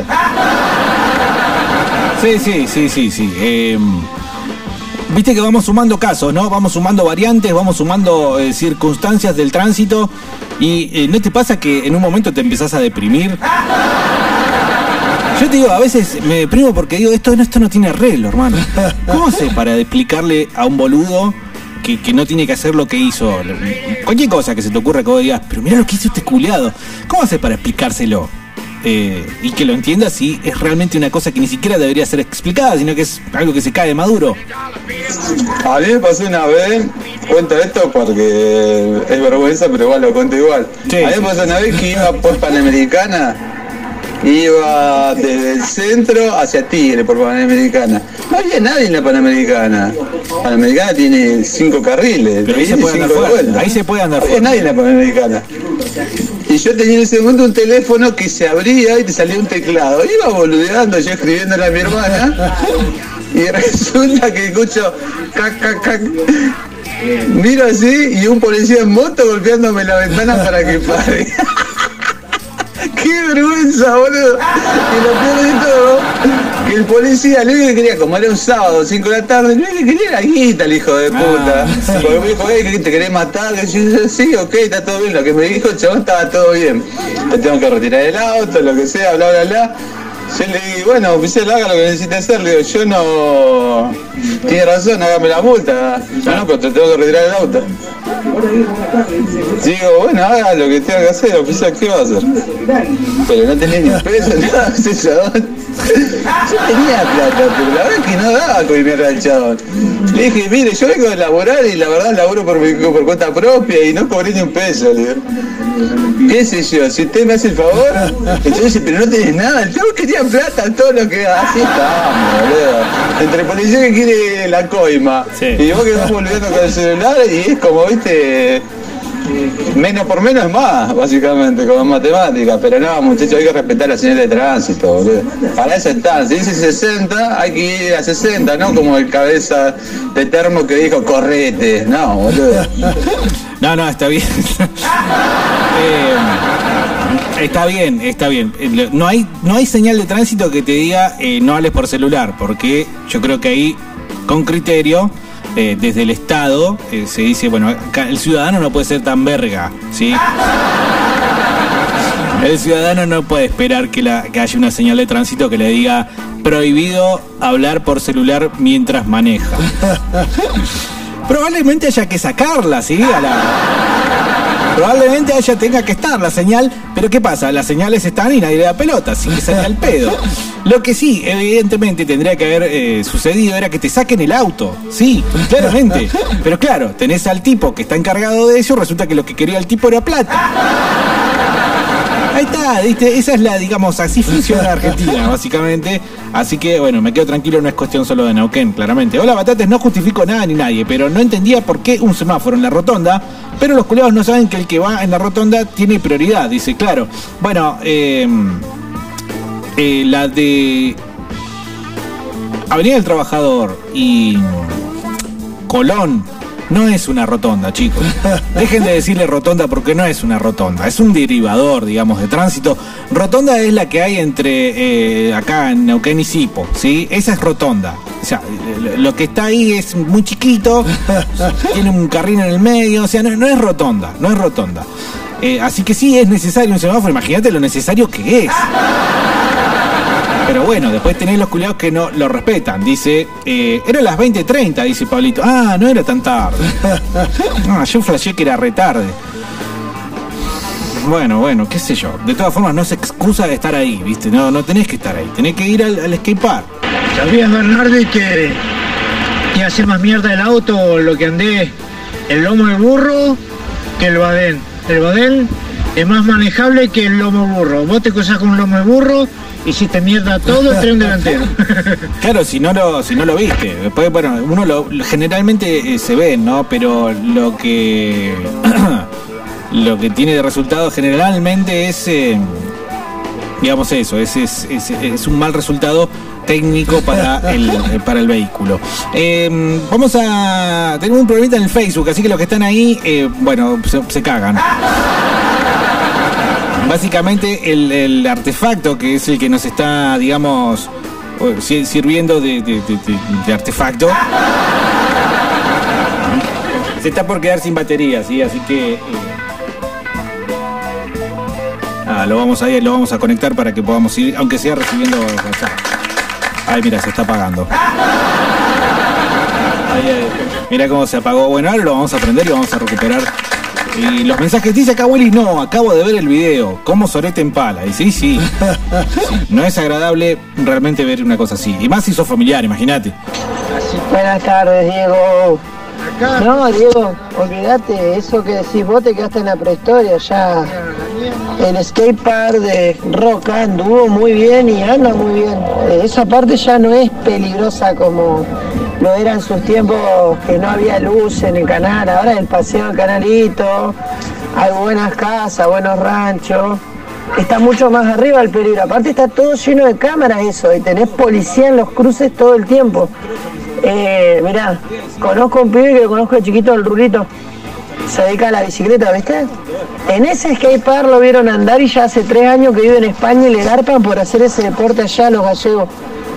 Speaker 1: Sí, sí, sí, sí, sí. Eh, Viste que vamos sumando casos, ¿no? Vamos sumando variantes, vamos sumando eh, circunstancias del tránsito. Y eh, ¿no te pasa que en un momento te empezás a deprimir? Yo te digo, a veces me deprimo porque digo, esto, esto no tiene arreglo, hermano. ¿Cómo haces para explicarle a un boludo que, que no tiene que hacer lo que hizo? Cualquier cosa que se te ocurra que vos digas, pero mirá lo que hizo este culiado. ¿Cómo haces para explicárselo? Eh, y que lo entienda si es realmente una cosa que ni siquiera debería ser explicada, sino que es algo que se cae de maduro.
Speaker 8: A mí me pasó una vez, cuento esto porque es vergüenza, pero igual lo cuento igual. Sí, a mí me pasó una vez que iba por Panamericana. Iba desde el centro hacia Tigre por Panamericana. No había nadie en la Panamericana. Panamericana tiene cinco carriles.
Speaker 1: Pero ahí se puede andar fuerte. Ahí se puede andar fuerte.
Speaker 8: No había nadie en la Panamericana. Y yo tenía en ese momento un teléfono que se abría y te salía un teclado. Iba boludeando, yo escribiéndole a mi hermana. Y resulta que escucho cac, cac, cac. Miro así y un policía en moto golpeándome la ventana para que pare.
Speaker 12: ¡Qué vergüenza, boludo! Y lo peor de todo, que el policía, lo único que quería, como era un sábado, cinco de la tarde, lo único que quería era guita, el hijo de puta. Ah, sí. Porque me dijo, hey, ¿te querés matar? Y yo, sí, ok, está todo bien. Lo que me dijo el chabón estaba todo bien. Te tengo que retirar el auto, lo que sea, bla, bla, bla. Yo le digo, bueno, oficial, haga lo que necesite hacer. Le digo, yo no... Tiene razón, hágame la multa. No, no, pero te tengo que retirar el auto. Digo, bueno, haga lo que tenga que hacer, oficial, ¿qué va a hacer? Pero no tenía ni un peso, nada, ese chabón. Yo tenía plata, pero la verdad es que no daba con mi al chabón. Le dije, mire, yo vengo de laborar y la verdad laburo por, mi, por cuenta propia y no cobré ni un peso, le digo. ¿Qué sé yo? Si usted me hace el favor, entonces dice, pero no tenés nada, el chabón quería plata, todo lo que así estábamos, boludo. Entre el policía que quiere la coima, sí, y vos que vas volviendo con el celular y es como, viste, menos por menos es más, básicamente, como en matemática. Pero no, muchachos, hay que respetar la señal de tránsito, boludo. Para eso están, si dice sesenta, hay que ir a sesenta, no como el cabeza de termo que dijo correte, no, boludo.
Speaker 1: No, no, está bien. eh, está bien, está bien. No hay, no hay señal de tránsito que te diga eh, no hables por celular, porque yo creo que ahí, con criterio, eh, desde el Estado, eh, se dice, bueno, el ciudadano no puede ser tan verga, ¿sí? El ciudadano no puede esperar que, la, que haya una señal de tránsito que le diga prohibido hablar por celular mientras maneja. Probablemente haya que sacarla, ¿sí? A la... Probablemente haya tenga que estar la señal, pero ¿qué pasa? Las señales están y nadie le da pelota, así que sale al pedo. Lo que sí, evidentemente, tendría que haber eh, sucedido era que te saquen el auto. Sí, claramente. Pero claro, tenés al tipo que está encargado de eso, resulta que lo que quería el tipo era plata. Ahí está, ¿viste? Esa es la, digamos, así funciona Argentina, básicamente. Así que, bueno, me quedo tranquilo, no es cuestión solo de Neuquén, claramente. Hola, Batates, no justifico nada ni nadie, pero no entendía por qué un semáforo en la rotonda, pero los culiados no saben que el que va en la rotonda tiene prioridad, dice, claro. Bueno, eh, eh, la de Avenida del Trabajador y Colón no es una rotonda, chicos. Dejen de decirle rotonda porque no es una rotonda. Es un derivador, digamos, de tránsito. Rotonda es la que hay entre eh, acá en Neuquén y Sipo, ¿sí? Esa es rotonda. O sea, lo que está ahí es muy chiquito, tiene un carril en el medio, o sea, no, no es rotonda, no es rotonda. Eh, así que sí es necesario un semáforo, imagínate lo necesario que es. Pero bueno, después tenés los culiados que no lo respetan. Dice, eh, era las veinte treinta, dice Pablito. Ah, no era tan tarde. Ah, yo flasheé que era re tarde. Bueno, bueno, qué sé yo. De todas formas, no se excusa de estar ahí, ¿viste? No, no tenés que estar ahí. Tenés que ir al, al skatepark.
Speaker 6: ¿Sabías, Bernardi, que te hace más mierda el auto lo que andé el lomo del burro que el badén? El badén es más manejable que el lomo burro. Vos te cruzás con un lomo de burro, hiciste mierda todo el tren delantero.
Speaker 1: Claro, si no lo, si no lo viste. Después, bueno, uno lo, generalmente eh, se ve, ¿no? Pero lo que lo que tiene de resultado generalmente es, eh, digamos eso, es, es, es, es un mal resultado técnico para el, para el vehículo. Eh, vamos a tener un problemita en el Facebook, así que los que están ahí, eh, bueno, se, se cagan. Básicamente el, el artefacto que es el que nos está, digamos, sirviendo de, de, de, de artefacto, se está por quedar sin batería, ¿sí? Así que eh, ah, lo vamos a ir, lo vamos a conectar para que podamos ir, aunque sea recibiendo WhatsApp. Ay, mira, se está apagando. Ay, ay, mira cómo se apagó. Bueno, ahora lo vamos a prender y lo vamos a recuperar. Y los mensajes, dice acá Willy, no, acabo de ver el video, cómo Sorete empala. Y sí, sí, sí, no es agradable realmente ver una cosa así. Y más si sos familiar, imagínate.
Speaker 13: Buenas tardes, Diego. No, Diego, olvídate, eso que decís vos te quedaste en la prehistoria ya. El skatepark de Roca anduvo muy bien y anda muy bien. Esa parte ya no es peligrosa como lo era en sus tiempos, que no había luz en el canal. Ahora el paseo del Canalito, hay buenas casas, buenos ranchos. Está mucho más arriba el peligro. Aparte está todo lleno de cámaras eso, y tenés policía en los cruces todo el tiempo. Eh, mirá, conozco un pibe que lo conozco de chiquito, el Rulito. se dedica a la bicicleta, ¿viste? En ese skatepark lo vieron andar y ya hace tres años que vive en España y le garpan por hacer ese deporte allá a los gallegos.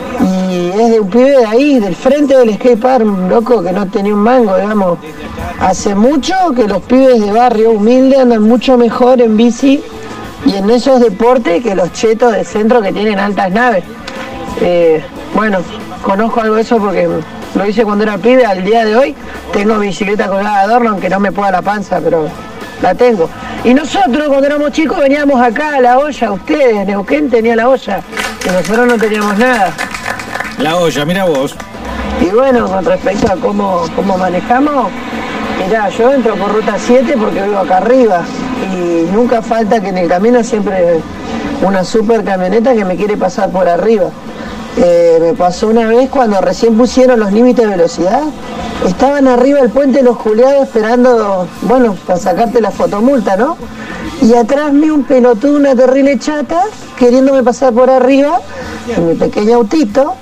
Speaker 13: Y es de un pibe de ahí, del frente del skatepark, un loco que no tenía un mango, digamos. Hace mucho que los pibes de barrio humilde andan mucho mejor en bici y en esos deportes que los chetos del centro que tienen altas naves. Eh, bueno, conozco algo de eso porque lo hice cuando era pibe. Al día de hoy tengo bicicleta colgada de adorno, aunque no me pueda la panza, pero la tengo. Y nosotros cuando éramos chicos veníamos acá a la olla, ustedes, Neuquén tenía la olla, que nosotros no teníamos nada.
Speaker 1: La olla, mira vos.
Speaker 13: Y bueno, con respecto a cómo, cómo manejamos, mirá, yo entro por ruta siete porque vivo acá arriba y nunca falta que en el camino siempre una super camioneta que me quiere pasar por arriba. Eh, me pasó una vez cuando recién pusieron los límites de velocidad, estaban arriba del puente los juliados esperando, bueno, para sacarte la fotomulta, ¿no? Y atrás vi un pelotudo, una terrible chata, queriéndome pasar por arriba, en mi pequeño autito,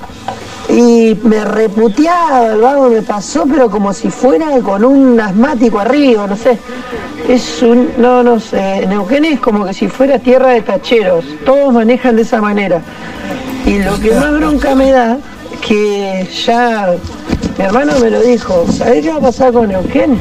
Speaker 13: y me reputeaba, el vago me pasó, pero como si fuera con un asmático arriba, no sé. Es un, no, no sé, Neuquén es como que si fuera tierra de tacheros, todos manejan de esa manera. Y lo que más bronca me da, que ya mi hermano me lo dijo, ¿sabés qué va a pasar con Neuquén?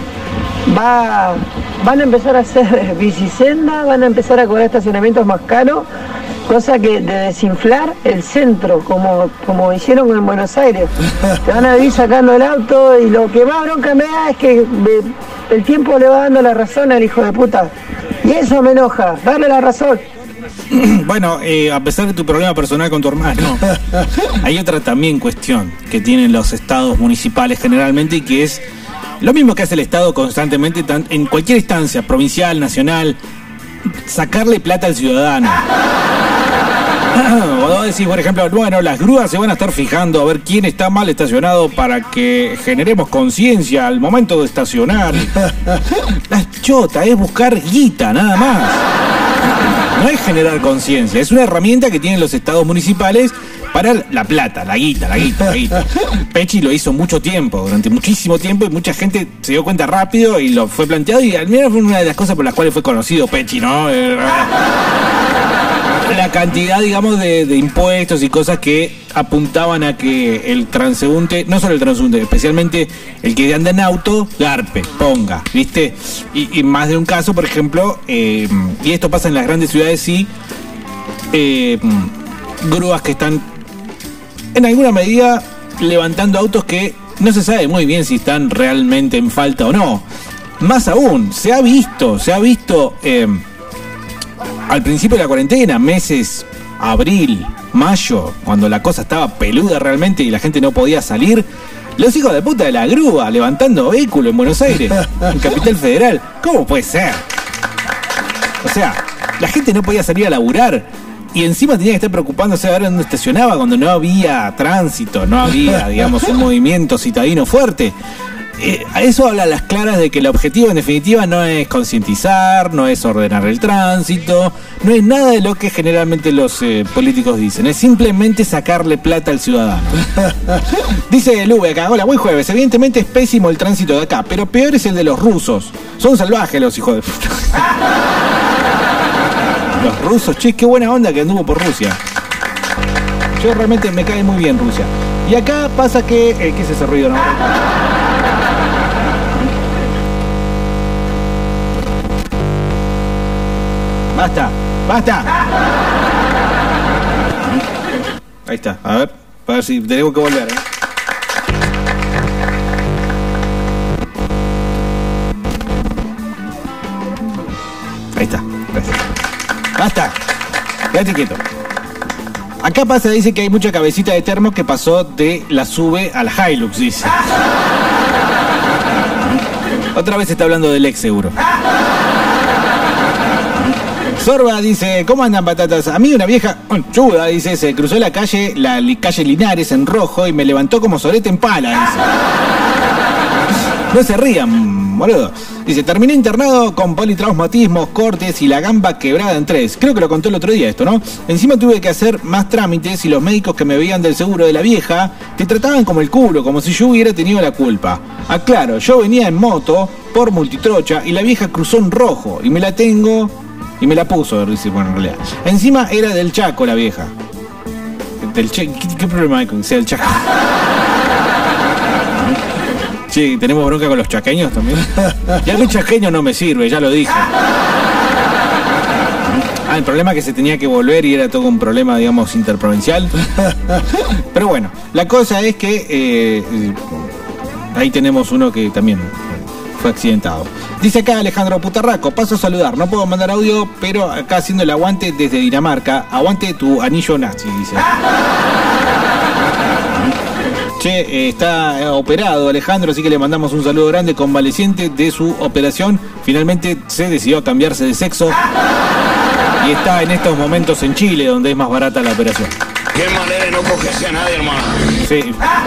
Speaker 13: Va, van a empezar a hacer bicisenda, van a empezar a cobrar estacionamientos más caros, cosa que de desinflar el centro, como, como hicieron en Buenos Aires. Te van a ir sacando el auto y lo que más bronca me da es que me, el tiempo le va dando la razón al hijo de puta. Y eso me enoja, darle la razón.
Speaker 1: Bueno, eh, a pesar de tu problema personal con tu hermano, hay otra también cuestión que tienen los estados municipales generalmente y que es lo mismo que hace el Estado constantemente en cualquier instancia, provincial, nacional, sacarle plata al ciudadano. Vos decís, por ejemplo, bueno, las grúas se van a estar fijando a ver quién está mal estacionado para que generemos conciencia al momento de estacionar. La chota es buscar guita, nada más. No es generar conciencia, es una herramienta que tienen los estados municipales para la plata, la guita, la guita, la guita. Pecci lo hizo mucho tiempo, durante muchísimo tiempo, y mucha gente se dio cuenta rápido y lo fue planteado, y al menos fue una de las cosas por las cuales fue conocido Pecci, ¿no? La cantidad, digamos, de, de impuestos y cosas que apuntaban a que el transeúnte, no solo el transeúnte, especialmente el que anda en auto, garpe, ponga, ¿viste? Y, y más de un caso, por ejemplo, eh, y esto pasa en las grandes ciudades, sí, eh, grúas que están en alguna medida levantando autos que no se sabe muy bien si están realmente en falta o no. Más aún, se ha visto, se ha visto... Eh, al principio de la cuarentena, meses, abril, mayo, cuando la cosa estaba peluda realmente y la gente no podía salir, los hijos de puta de la grúa levantando vehículos en Buenos Aires, en Capital Federal. ¿Cómo puede ser? O sea, la gente no podía salir a laburar y encima tenía que estar preocupándose de ver dónde estacionaba cuando no había tránsito, no había, digamos, un movimiento citadino fuerte. Eh, a eso habla a las claras de que el objetivo en definitiva no es concientizar, no es ordenar el tránsito, no es nada de lo que generalmente los eh, políticos dicen, es simplemente sacarle plata al ciudadano. Dice Lube acá, hola, buen jueves, evidentemente es pésimo el tránsito de acá, pero peor es el de los rusos, son salvajes los hijos de puta. Los rusos, che, qué buena onda que anduvo por Rusia. Yo realmente me cae muy bien Rusia. Y acá pasa que... Eh, ¿qué es ese ruido? No? Basta, basta. Ahí está, a ver, a ver si tenemos que volver, ¿eh? Ahí está, gracias. Basta, quédate quieto. Acá pasa, dice que hay mucha cabecita de termo que pasó de la Sube a la Hilux, dice. Otra vez está hablando del ex seguro. Sorba dice, ¿cómo andan patatas? A mí una vieja conchuda, dice, se cruzó la calle, la li, calle Linares en rojo y me levantó como solete en pala, dice. No se rían, boludo. Dice, terminé internado con politraumatismos, cortes y la gamba quebrada en tres. Creo que lo contó el otro día esto, ¿no? Encima tuve que hacer más trámites y los médicos que me veían del seguro de la vieja te trataban como el culo, como si yo hubiera tenido la culpa. Aclaro, yo venía en moto por Multitrocha y la vieja cruzó en rojo y me la tengo y me la puso, dice, bueno, en realidad. Encima era del Chaco la vieja. Del Chaco, ¿qué, ¿qué problema hay con que sea del Chaco? Sí, tenemos bronca con los chaqueños también. Ya mi chaqueño no me sirve, ya lo dije. Ah, el problema es que se tenía que volver y era todo un problema, digamos, interprovincial. Pero bueno, la cosa es que eh, ahí tenemos uno que también fue accidentado. Dice acá Alejandro Putarraco, paso a saludar, no puedo mandar audio, pero acá haciendo el aguante desde Dinamarca. Aguante tu anillo nazi, dice. Che, eh, está eh, operado Alejandro, así que le mandamos un saludo grande, convaleciente de su operación. Finalmente se decidió a cambiarse de sexo y está en estos momentos en Chile, donde es más barata la operación.
Speaker 10: Qué manera de no cogerse a nadie, hermano.
Speaker 1: Sí.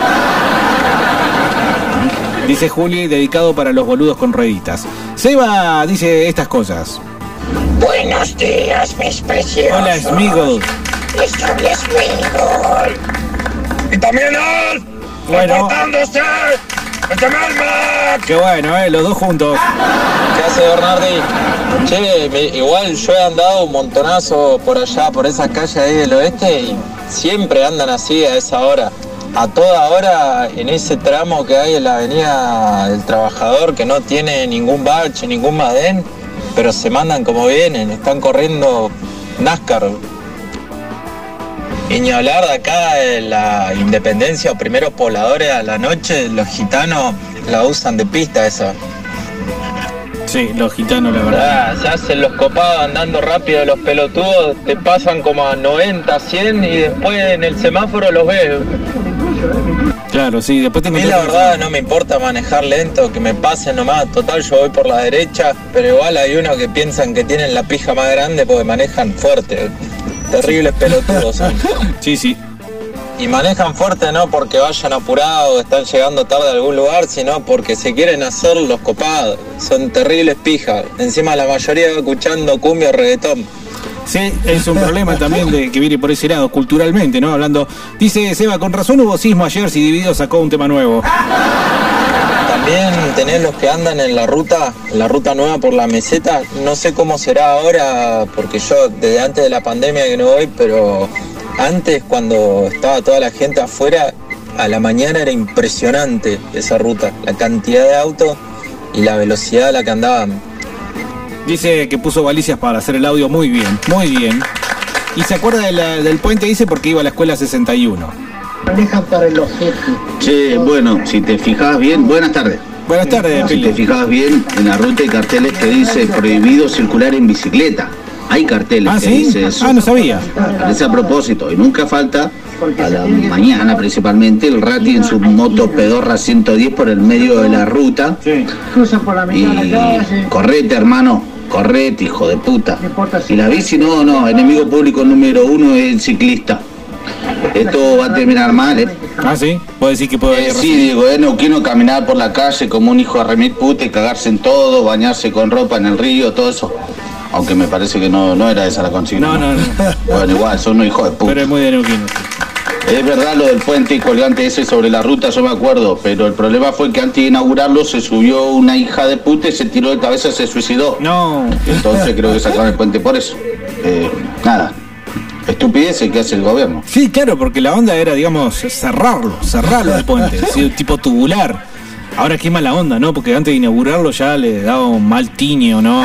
Speaker 1: Dice Juli, dedicado para los boludos con rueditas. Seba dice estas cosas.
Speaker 14: Buenos días, mis preciosos.
Speaker 1: Hola, Smigol.
Speaker 14: Les habla Smigol. Y también él,
Speaker 1: bueno,
Speaker 14: reportándose, este Melma.
Speaker 1: Qué bueno, eh, los dos juntos.
Speaker 7: ¿Qué hace Bernardi? Che, me, igual yo he andado un montonazo por allá, por esas calles ahí del oeste y siempre andan así a esa hora. A toda hora en ese tramo que hay en la avenida del Trabajador, que no tiene ningún bache, ningún madén, pero se mandan como vienen, están corriendo NASCAR. Y ni hablar de acá de la Independencia o primeros pobladores a la noche, los gitanos la usan de pista esa.
Speaker 1: Sí, los gitanos, la verdad.
Speaker 7: Se hacen los copados andando rápido, los pelotudos te pasan como a noventa, cien y después en el semáforo los ves.
Speaker 1: Claro, sí, después tengo...
Speaker 7: A mí la verdad no me importa manejar lento, que me pasen nomás, total yo voy por la derecha, pero igual hay unos que piensan que tienen la pija más grande porque manejan fuerte. Terribles pelotudos son.
Speaker 1: Sí, sí.
Speaker 7: Y manejan fuerte no porque vayan apurados, están llegando tarde a algún lugar, sino porque se quieren hacer los copados. Son terribles pijas. Encima la mayoría va escuchando cumbia o reggaetón.
Speaker 1: Sí, es un problema también de que viene por ese lado, culturalmente, ¿no? Hablando, dice Seba, con razón hubo sismo ayer si Dividido sacó un tema nuevo.
Speaker 7: También tenés los que andan en la ruta, en la ruta nueva por la meseta, no sé cómo será ahora, porque yo desde antes de la pandemia que no voy, pero antes cuando estaba toda la gente afuera, a la mañana era impresionante esa ruta, la cantidad de autos y la velocidad a la que andaban.
Speaker 1: Dice que puso balicias para hacer el audio muy bien, muy bien. Y se acuerda de la, del puente, dice, porque iba a la escuela sesenta y uno.
Speaker 6: Manejan para el objeto.
Speaker 15: Che, bueno, si te fijas bien, buenas tardes.
Speaker 1: Buenas tardes,
Speaker 15: Si
Speaker 1: Pili.
Speaker 15: te fijas bien, en la ruta hay carteles que dice prohibido circular en bicicleta. Hay carteles
Speaker 1: ¿Ah,
Speaker 15: que
Speaker 1: sí?
Speaker 15: dice eso.
Speaker 1: Ah, no sabía.
Speaker 15: Parece a propósito, y nunca falta, a la mañana principalmente, el Rati en su moto pedorra ciento diez por el medio de la ruta.
Speaker 6: Cruzan por la mitad de la calle.
Speaker 15: Correte, hermano, correte, hijo de puta. Y la bici, no, no, enemigo público número uno es el ciclista. Esto va a terminar mal, ¿eh?
Speaker 1: Ah, sí, puedo decir que puedo
Speaker 15: eh, Sí, digo, es neuquino caminar por la calle como un hijo de remil puta y cagarse en todo, bañarse con ropa en el río, todo eso. Aunque me parece que no, no era esa la consigna.
Speaker 1: No, no, no.
Speaker 15: Bueno, igual, son unos hijos de puta.
Speaker 1: Pero es muy de neuquino.
Speaker 15: Es verdad lo del puente y colgante ese sobre la ruta, yo me acuerdo, pero el problema fue que antes de inaugurarlo se subió una hija de puta y se tiró de cabeza y se suicidó.
Speaker 1: No.
Speaker 15: Entonces creo que sacaron el puente por eso. Eh, nada. Estupideces que hace el gobierno.
Speaker 1: Sí, claro, porque la onda era, digamos, cerrarlo, cerrarlo el puente, así, tipo tubular. Ahora qué mala onda, ¿no? Porque antes de inaugurarlo ya le daba un mal tiño, ¿no?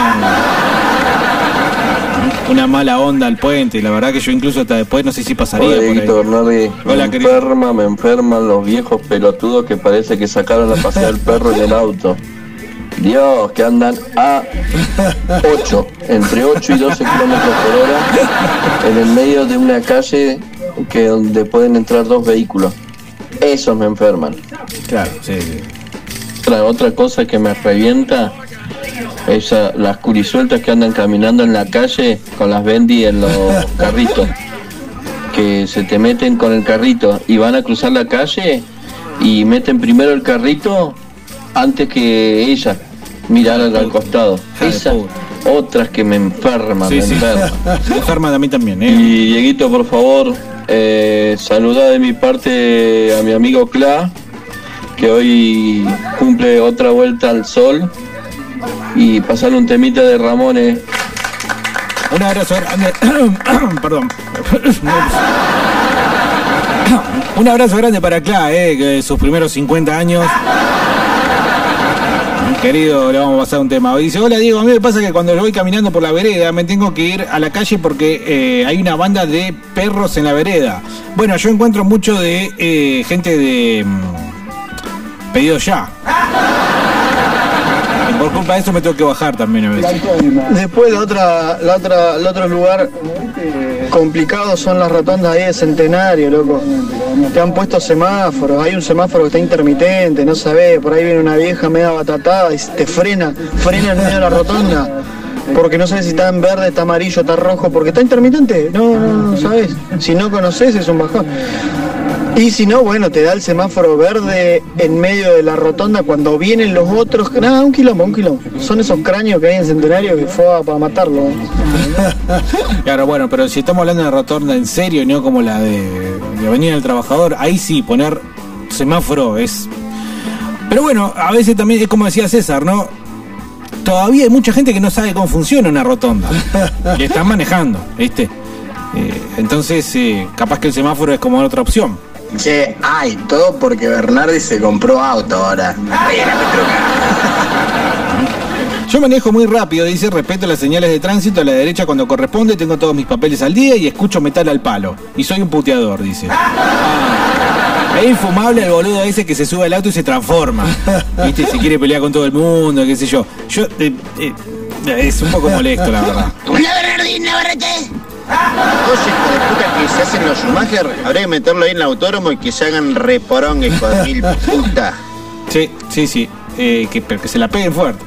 Speaker 1: Una mala onda al puente. La verdad que yo incluso hasta después no sé si pasaría.
Speaker 16: Hola,
Speaker 1: por ahí.
Speaker 16: Dieguito Bernardi.
Speaker 1: Hola,
Speaker 16: me
Speaker 1: querido.
Speaker 16: enferma, me enferman los viejos pelotudos que parece que sacaron a pasear el perro en el auto. Dios, que andan a ocho, entre ocho y doce kilómetros por hora en el medio de una calle que donde pueden entrar dos vehículos. Esos me enferman.
Speaker 1: Claro, sí, sí.
Speaker 16: Otra, otra cosa que me revienta es a las curisueltas que andan caminando en la calle con las bendy en los carritos. Que se te meten con el carrito y van a cruzar la calle y meten primero el carrito antes que ella mirar al costado. Esas otras que me enferman,
Speaker 1: Sí,
Speaker 16: me
Speaker 1: sí.
Speaker 16: enferman.
Speaker 1: Me enferma a mí también, ¿eh?
Speaker 16: Y Dieguito, por favor, eh, saluda de mi parte a mi amigo Cla, que hoy cumple otra vuelta al sol y pasarle un temita de Ramones.
Speaker 1: Un abrazo grande. Perdón. Un abrazo grande para Cla, eh, que sus primeros cincuenta años. Querido, le vamos a pasar un tema. Dice, hola Diego, a mí me pasa que cuando yo voy caminando por la vereda me tengo que ir a la calle porque eh, hay una banda de perros en la vereda. Bueno, yo encuentro mucho de eh, gente de mmm, pedido ya. Y por culpa de eso me tengo que bajar también a veces.
Speaker 3: Después la otra, la otra, el otro lugar complicado son las rotondas ahí de Centenario, loco. Te han puesto semáforos, hay un semáforo que está intermitente, no sabés, por ahí viene una vieja media batatada y te frena, frena en medio de la rotonda. Porque no sabes si está en verde, está amarillo, está rojo, porque está intermitente. No, no, no sabes. Si no conoces es un bajón. Y si no, bueno, te da el semáforo verde en medio de la rotonda cuando vienen los otros. Nada, un quilombo, un quilombo. Son esos cráneos que hay en Centenario que fue para matarlo.
Speaker 1: Claro, bueno, pero si estamos hablando de rotonda en serio y no como la de, de Avenida del Trabajador, ahí sí, poner semáforo es... Pero bueno, a veces también es como decía César, ¿no? Todavía hay mucha gente que no sabe cómo funciona una rotonda. Y están manejando, ¿viste? Eh, entonces, eh, capaz que el semáforo es como otra opción.
Speaker 12: Che, ay, todo porque Bernardi se compró auto ahora. Ay, era
Speaker 1: Yo manejo muy rápido, dice, respeto las señales de tránsito a la derecha cuando corresponde, tengo todos mis papeles al día y escucho metal al palo. Y soy un puteador, dice. Ah, es infumable el boludo ese que se sube al auto y se transforma. ¿Viste? Se quiere pelear con todo el mundo, qué sé yo. Yo, eh, eh, es un poco molesto, la verdad.
Speaker 14: ¡Una Bernardina, Barrete!
Speaker 17: Dos hijos de puta que se hacen los Schumacher, habría que meterlo ahí en el autódromo y que se hagan reporón, hijo de mil puta.
Speaker 1: Sí, sí, sí. Eh, que, pero que se la peguen fuerte.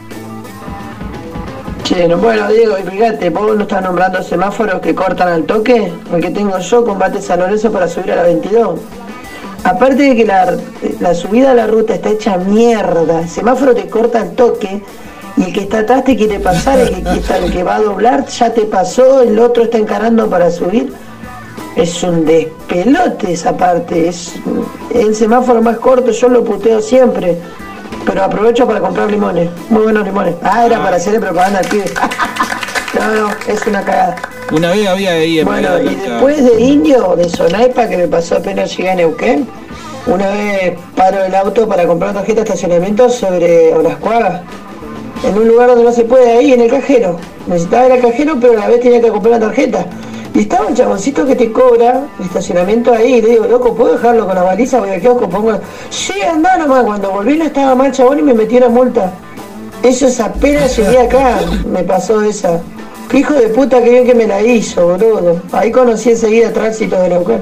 Speaker 13: Che, no, bueno, Diego, y fíjate, vos no estás nombrando semáforos que cortan al toque. El que tengo yo, combate San Lorenzo para subir a la veintidós. Aparte de que la, la subida a la ruta está hecha mierda, el semáforo te corta al toque. Y el que está atrás te quiere pasar, el que, está, el que va a doblar ya te pasó, el otro está encarando para subir. Es un despelote esa parte, es el semáforo más corto, yo lo puteo siempre. Pero aprovecho para comprar limones, muy buenos limones. Ah, era para hacerle propaganda al pibe. No, no, es una cagada.
Speaker 1: Una vez había ahí en
Speaker 13: Bueno, y después de Indio, de Sonaipa, que me pasó apenas llegué a Neuquén, una vez paro el auto para comprar tarjeta de estacionamiento sobre Olascuaga. En un lugar donde no se puede, ahí en el cajero. Necesitaba ir al cajero, pero a la vez tenía que comprar la tarjeta. Y estaba el chaboncito que te cobra el estacionamiento ahí. Y le digo, loco, ¿puedo dejarlo con la baliza? Voy a quedar con pongo. Sí, andá nomás. Cuando volví no estaba mal, chabón, y me metí una multa. Eso es apenas llegué acá. Me pasó esa. Qué hijo de puta, que bien que me la hizo, boludo. Ahí conocí enseguida tránsito de Neuquén.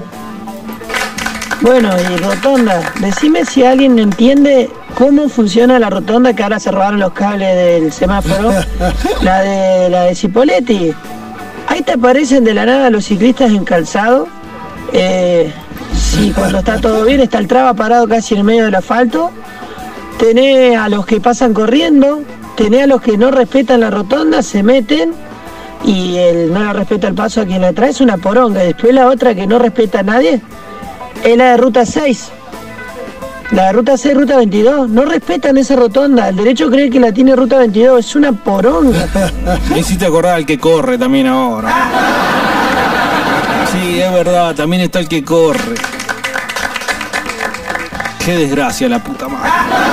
Speaker 13: Bueno, y rotonda, decime si alguien entiende cómo funciona la rotonda, que ahora se robaron los cables del semáforo, la de la de Cipolletti. Ahí te aparecen de la nada los ciclistas en calzado. Eh, si cuando está todo bien está el traba parado casi en medio del asfalto. Tenés a los que pasan corriendo, tenés a los que no respetan la rotonda, se meten y el no la respeta el paso a quien la trae, es una poronga. Después la otra que no respeta a nadie es la de Ruta seis. La de Ruta seis, Ruta veintidós, no respetan esa rotonda. El derecho cree que la tiene Ruta veintidós, es una poronga.
Speaker 1: Me hiciste acordar al que corre también ahora. Sí, es verdad, también está el que corre. Qué desgracia, la puta madre.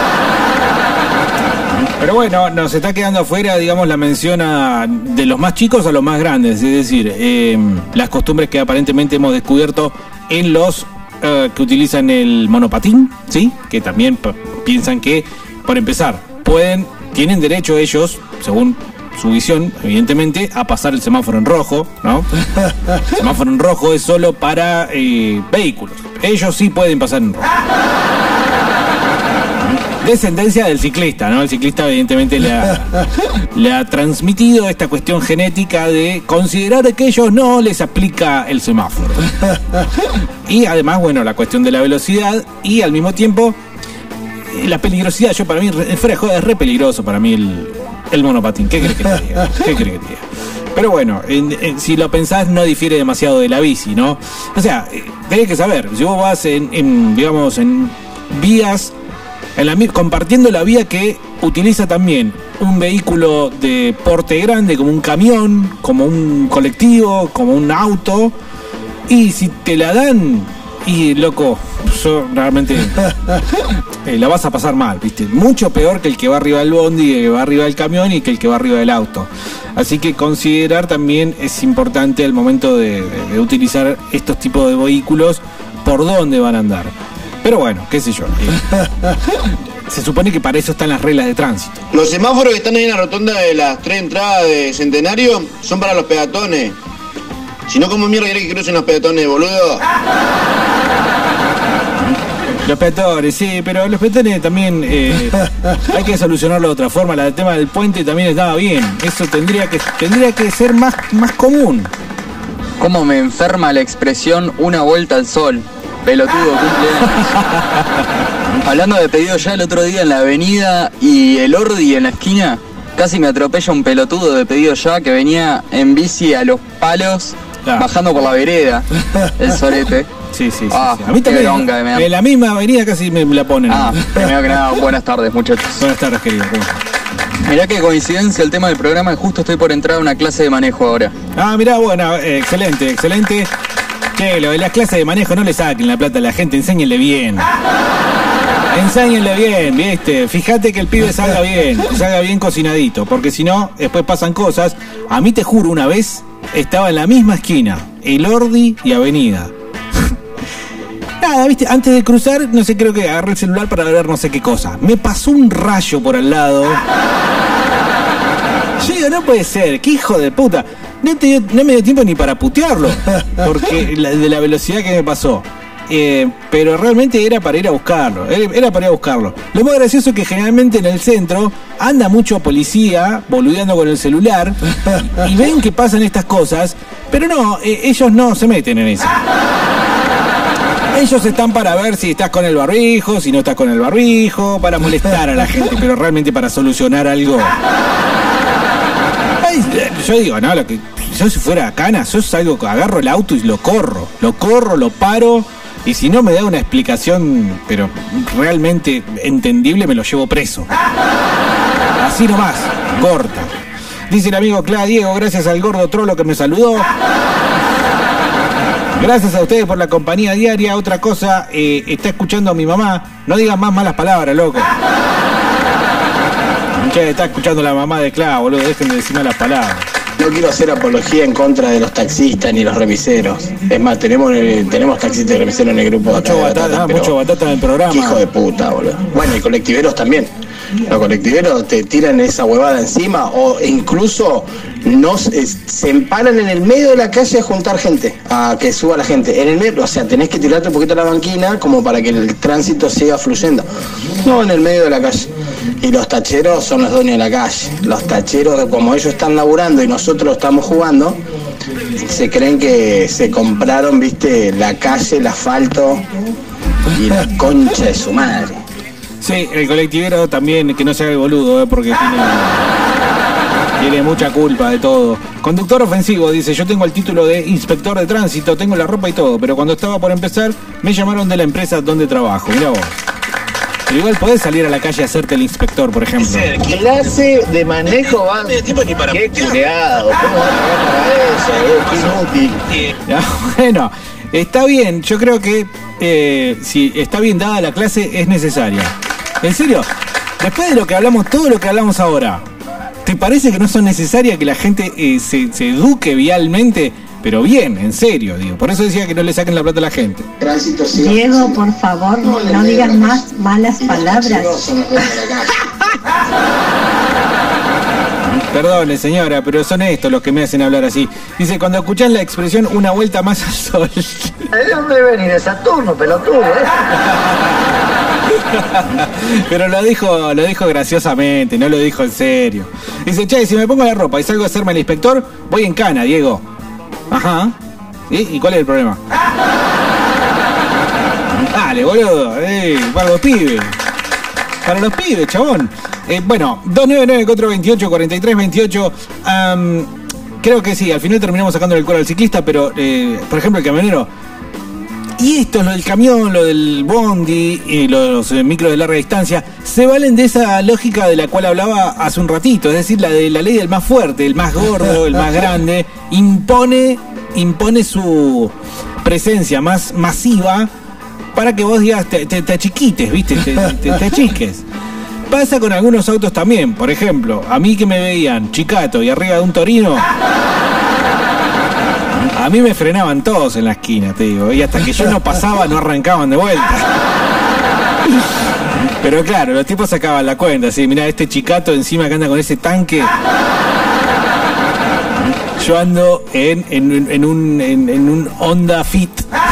Speaker 1: Pero bueno, nos está quedando afuera, digamos, la mención a, de los más chicos a los más grandes. Es decir, eh, las costumbres que aparentemente hemos descubierto en los uh, que utilizan el monopatín, ¿sí? Que también p- piensan que, por empezar, pueden, tienen derecho ellos, según su visión, evidentemente, a pasar el semáforo en rojo, ¿no? El semáforo en rojo es solo para eh, vehículos. Ellos sí pueden pasar en rojo. Descendencia del ciclista, ¿no? El ciclista evidentemente le ha, le ha transmitido esta cuestión genética de considerar que a ellos no les aplica el semáforo. Y además, bueno, la cuestión de la velocidad y al mismo tiempo la peligrosidad. Yo para mí, fuera de joda, es re peligroso para mí el, el monopatín. ¿Qué crees que te diga? ¿Qué crees que te diga? Pero bueno, en, en, si lo pensás, no difiere demasiado de la bici, ¿no? O sea, tenés que saber, si vos vas en, en digamos, en vías... En la, compartiendo la vía que utiliza también un vehículo de porte grande, como un camión, como un colectivo, como un auto, y si te la dan, y loco, yo realmente eh, la vas a pasar mal, ¿viste? Mucho peor que el que va arriba del bondi, que va arriba del camión y que el que va arriba del auto. Así que considerar también es importante al momento de, de, de utilizar estos tipos de vehículos por dónde van a andar. Pero bueno, qué sé yo. Eh, se supone que para eso están las reglas de tránsito.
Speaker 12: Los semáforos que están ahí en la rotonda de las tres entradas de Centenario son para los peatones. Si no, ¿cómo mierda querés que crucen los peatones, boludo?
Speaker 1: Los peatones, sí, pero los peatones también eh, hay que solucionarlo de otra forma. El tema del puente también estaba bien. Eso tendría que tendría que ser más, más común.
Speaker 18: ¿Cómo me enferma la expresión una vuelta al sol? Pelotudo, cumpleaños. Hablando de pedido ya, el otro día en la avenida y el Ordi en la esquina, casi me atropella un pelotudo de pedido ya que venía en bici a los palos, claro, bajando por la vereda, el sorete.
Speaker 1: Sí, sí, sí,
Speaker 18: ah,
Speaker 1: sí. A mí también,
Speaker 18: bronca que me da.
Speaker 1: En la misma avenida casi me la ponen.
Speaker 18: Ah, primero que nada, buenas tardes, muchachos.
Speaker 1: Buenas tardes, querido. ¿Cómo estás?
Speaker 18: Mirá qué coincidencia el tema del programa, justo estoy por entrar a una clase de manejo ahora.
Speaker 1: Ah, mirá, bueno, eh, excelente, excelente. Che, lo de las clases de manejo no le saquen la plata a la gente, enséñenle bien. Enséñenle bien, ¿viste? Fíjate que el pibe salga bien, salga bien cocinadito, porque si no, después pasan cosas. A mí te juro, una vez estaba en la misma esquina, el Ordi y Avenida. Nada, ¿viste? Antes de cruzar, no sé, creo que agarré el celular para ver no sé qué cosa. Me pasó un rayo por al lado. Yo digo, no puede ser, qué hijo de puta. No, te, no me dio tiempo ni para putearlo, porque la, de la velocidad que me pasó. Eh, pero realmente era para ir a buscarlo, era para ir a buscarlo. Lo más gracioso es que generalmente en el centro anda mucho policía boludeando con el celular y ven que pasan estas cosas, pero no, eh, ellos no se meten en eso. Ellos están para ver si estás con el barbijo, si no estás con el barbijo, para molestar a la gente, pero realmente para solucionar algo. Ay, yo digo, no, lo que yo si fuera Cana, yo salgo, agarro el auto y lo corro, lo corro, lo paro, y si no me da una explicación, pero realmente entendible, me lo llevo preso. Así nomás, corta. Dice el amigo Cla Diego, gracias al gordo trolo que me saludó. Gracias a ustedes por la compañía diaria. Otra cosa, eh, está escuchando a mi mamá. No digan más malas palabras, loco. Che, está escuchando a la mamá de Cla, boludo. Dejen de decir malas palabras.
Speaker 12: No quiero hacer apología en contra de los taxistas ni los remiseros. Es más, tenemos eh, tenemos taxistas y remiseros en el grupo de
Speaker 1: Mucho batata, batata, mucho batata en el programa.
Speaker 12: Hijo de puta, boludo. Bueno, y colectiveros también. Los colectiveros te tiran esa huevada encima o incluso no se, se emparan en el medio de la calle a juntar gente, a que suba la gente. En el medio, o sea, tenés que tirarte un poquito la banquina como para que el tránsito siga fluyendo. No, en el medio de la calle. Y los tacheros son los dueños de la calle. Los tacheros, como ellos están laburando y nosotros estamos jugando, se creen que se compraron, viste, la calle, el asfalto y la concha de su madre.
Speaker 1: Sí, el colectivero también, que no se haga el boludo, ¿eh? Porque tiene, tiene mucha culpa de todo. Conductor ofensivo, dice, yo tengo el título de inspector de tránsito, tengo la ropa y todo, pero cuando estaba por empezar, me llamaron de la empresa donde trabajo. Mirá vos. Pero igual podés salir a la calle a hacerte el inspector, por ejemplo.
Speaker 3: Clase de manejo va. Qué culeado, ¿cómo va a pagar para eso? Qué inútil.
Speaker 1: Ya, bueno, está bien, yo creo que eh, si está bien dada la clase, es necesaria. En serio, después de lo que hablamos, todo lo que hablamos ahora, ¿te parece que no son necesarias que la gente eh, se, se eduque vialmente? Pero bien, en serio, digo. Por eso decía que no le saquen la plata a la gente.
Speaker 2: Diego, por favor, no digas más malas palabras.
Speaker 1: Perdone, señora, pero son estos los que me hacen hablar así. Dice, cuando escuchás la expresión una vuelta más al sol.
Speaker 3: ¿De dónde venís? De Saturno, pelotudo, ¿eh?
Speaker 1: Pero lo dijo, lo dijo graciosamente, no lo dijo en serio. Dice, che, si me pongo la ropa y salgo a hacerme el inspector, voy en cana, Diego. Ajá. ¿Sí? ¿Y cuál es el problema? Dale, boludo. Eh, para los pibes. Para los pibes, chabón. Eh, bueno, dos nueve nueve, cuatro dos ocho, cuatro tres dos ocho. Um, creo que sí, al final terminamos sacando el cuero al ciclista, pero, eh, por ejemplo, el camionero. Y esto, lo del camión, lo del bondi y los eh, micros de larga distancia, se valen de esa lógica de la cual hablaba hace un ratito, es decir, la de la ley del más fuerte, el más gordo, el más grande, impone, impone su presencia más masiva para que vos digas, te, te, te achiquites, ¿viste? Te, te, te achiques. Pasa con algunos autos también, por ejemplo, a mí que me veían chicato y arriba de un Torino, a mí me frenaban todos en la esquina, te digo, y hasta que yo no pasaba no arrancaban de vuelta. Pero claro, los tipos sacaban la cuenta, así, mirá, este chicato encima que anda con ese tanque, yo ando en, en, en, un, en, en un Honda Fit,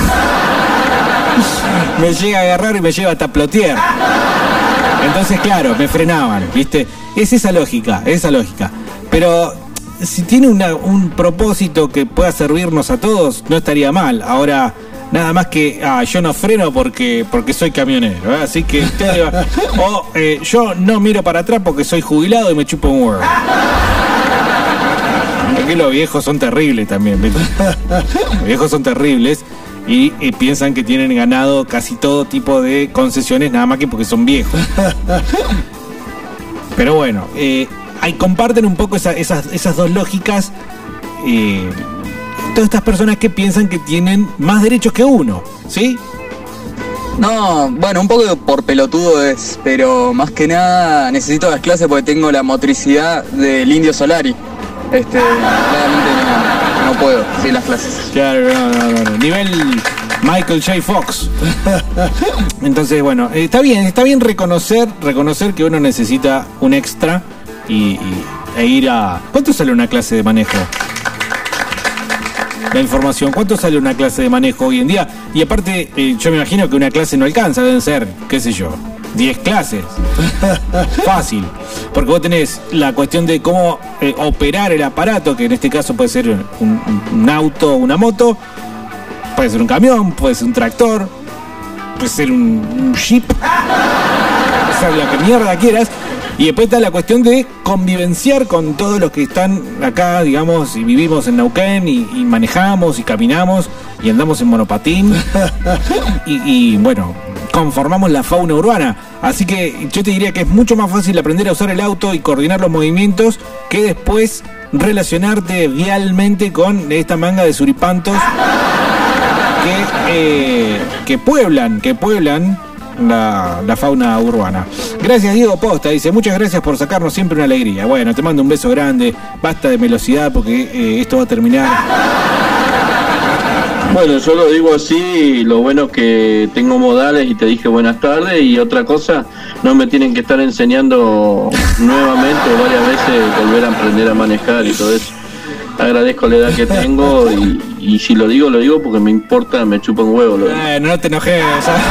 Speaker 1: me llega a agarrar y me lleva hasta Plotier. Entonces, claro, me frenaban, ¿viste? Es esa lógica, esa lógica. Pero si tiene una, un propósito que pueda servirnos a todos, no estaría mal. Ahora, nada más que, ah, yo no freno porque porque soy camionero, ¿eh? Así que usted va, o eh, yo no miro para atrás porque soy jubilado y me chupo un huevo. Porque los viejos son terribles también, ¿viste? Los viejos son terribles y, y piensan que tienen ganado casi todo tipo de concesiones, nada más que porque son viejos. Pero bueno, eh, Ahí comparten un poco esa, esas, esas dos lógicas. Eh, todas estas personas que piensan que tienen más derechos que uno, ¿sí?
Speaker 18: No, bueno, un poco por pelotudo es, pero más que nada necesito las clases porque tengo la motricidad del Indio Solari. Este, claramente no, no puedo, sí, las clases.
Speaker 1: Claro, no, no, no. Nivel Michael J. Fox. Entonces, bueno, está bien, está bien reconocer, reconocer que uno necesita un extra y, y e ir a... ¿Cuánto sale una clase de manejo? La información, ¿cuánto sale una clase de manejo hoy en día? Y aparte, eh, yo me imagino que una clase no alcanza, deben ser, qué sé yo, diez clases. Fácil. Porque vos tenés la cuestión de cómo eh, operar el aparato, que en este caso puede ser un, un auto, una moto, puede ser un camión, puede ser un tractor, puede ser un, un jeep, o sea, lo que mierda quieras. Y después está la cuestión de convivenciar con todos los que están acá, digamos, y vivimos en Neuquén, y, y manejamos, y caminamos, y andamos en monopatín, y, y bueno, conformamos la fauna urbana. Así que yo te diría que es mucho más fácil aprender a usar el auto y coordinar los movimientos que después relacionarte vialmente con esta manga de suripantos que, eh, que pueblan, que pueblan La, la fauna urbana. Gracias Diego Posta, dice, muchas gracias por sacarnos siempre una alegría. Bueno, te mando un beso grande, basta de velocidad porque eh, esto va a terminar.
Speaker 16: Bueno, yo lo digo así, lo bueno es que tengo modales y te dije buenas tardes, y otra cosa, no me tienen que estar enseñando nuevamente o varias veces volver a aprender a manejar y todo eso. Agradezco la edad que tengo y, y si lo digo, lo digo porque me importa, me chupa un huevo. Lo
Speaker 1: eh, no te enojes, ¿sabes?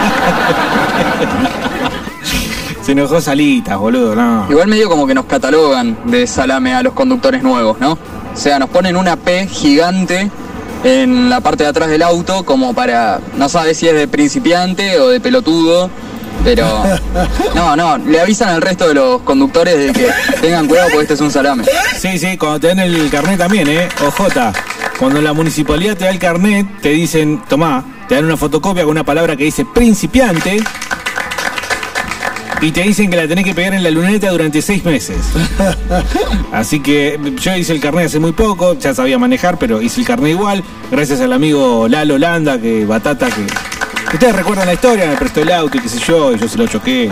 Speaker 1: Se enojó Salitas, boludo, no.
Speaker 18: Igual medio como que nos catalogan de salame a los conductores nuevos, ¿no? O sea, nos ponen una P gigante en la parte de atrás del auto como para, no sabes si es de principiante o de pelotudo. Pero, no, no, le avisan al resto de los conductores de que tengan cuidado porque este es un salame.
Speaker 1: Sí, sí, cuando te dan el carnet también, ¿eh? Ojota, cuando la municipalidad te da el carnet, te dicen, tomá, te dan una fotocopia con una palabra que dice principiante y te dicen que la tenés que pegar en la luneta durante seis meses. Así que yo hice el carnet hace muy poco, ya sabía manejar, pero hice el carnet igual, gracias al amigo Lalo Landa, que Batata, que... Ustedes recuerdan la historia, me prestó el auto y qué sé yo, y yo se lo choqué.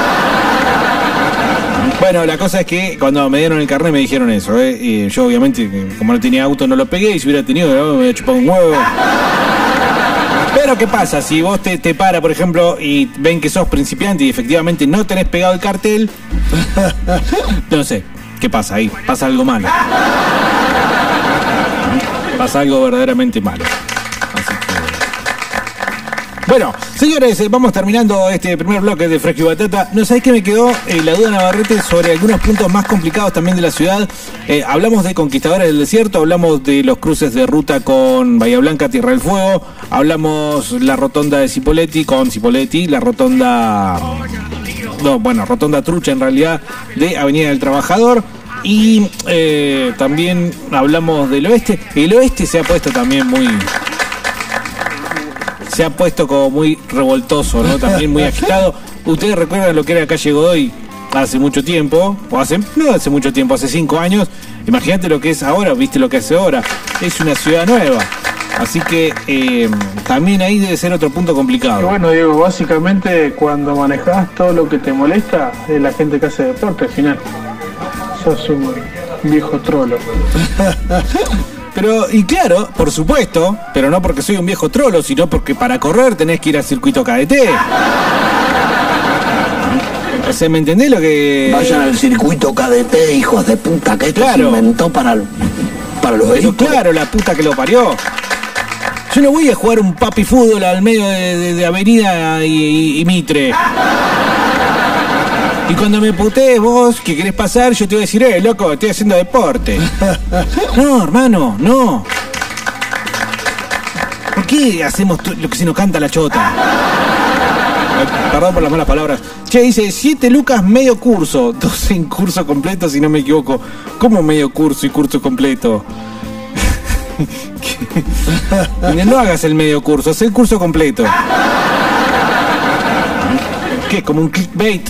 Speaker 1: Bueno, la cosa es que cuando me dieron el carnet me dijeron eso, ¿eh? Y yo obviamente, como no tenía auto, no lo pegué, y si hubiera tenido, me hubiera chupado un huevo. Pero ¿qué pasa? Si vos te, te para, por ejemplo, y ven que sos principiante y efectivamente no tenés pegado el cartel, no sé, ¿qué pasa ahí? Pasa algo malo. Pasa algo verdaderamente malo. Bueno, señores, vamos terminando este primer bloque de Fresco y Batata. ¿No sabés qué me quedó? Eh, la duda, Navarrete, sobre algunos puntos más complicados también de la ciudad. Eh, hablamos de Conquistadores del Desierto, hablamos de los cruces de ruta con Bahía Blanca, Tierra del Fuego, hablamos la rotonda de Cipolletti con Cipolletti, la rotonda... No, bueno, rotonda trucha en realidad, de Avenida del Trabajador. Y eh, también hablamos del oeste. El oeste se ha puesto también muy... se ha puesto como muy revoltoso, ¿no? También muy agitado. Ustedes recuerdan lo que era Calle Godoy hace mucho tiempo, o hace, no hace mucho tiempo, hace cinco años. Imagínate lo que es ahora, viste lo que hace ahora. Es una ciudad nueva. Así que eh, también ahí debe ser otro punto complicado.
Speaker 19: Y bueno, Diego, básicamente cuando manejás todo lo que te molesta es la gente que hace deporte al final. Sos un viejo trolo.
Speaker 1: Pero, y claro, por supuesto, pero no porque soy un viejo trolo, sino porque para correr tenés que ir al circuito K D T. O sea, ¿me entendés lo que...?
Speaker 10: Vayan al circuito K D T, hijos de puta, que esto
Speaker 1: claro.
Speaker 10: se inventó para, para los
Speaker 1: vehículos. Claro, la puta que lo parió. Yo no voy a jugar un papi fútbol al medio de, de, de Avenida y, y, y Mitre. Y cuando me putees vos, que querés pasar, yo te voy a decir, eh, loco, estoy haciendo deporte. No, hermano, no. ¿Por qué hacemos lo que se nos canta la chota? Perdón por las malas palabras. Che, dice, siete lucas medio curso. doce en curso completo, si no me equivoco. ¿Cómo medio curso y curso completo? No hagas el medio curso, haz el curso completo. ¿Qué? Como un clickbait.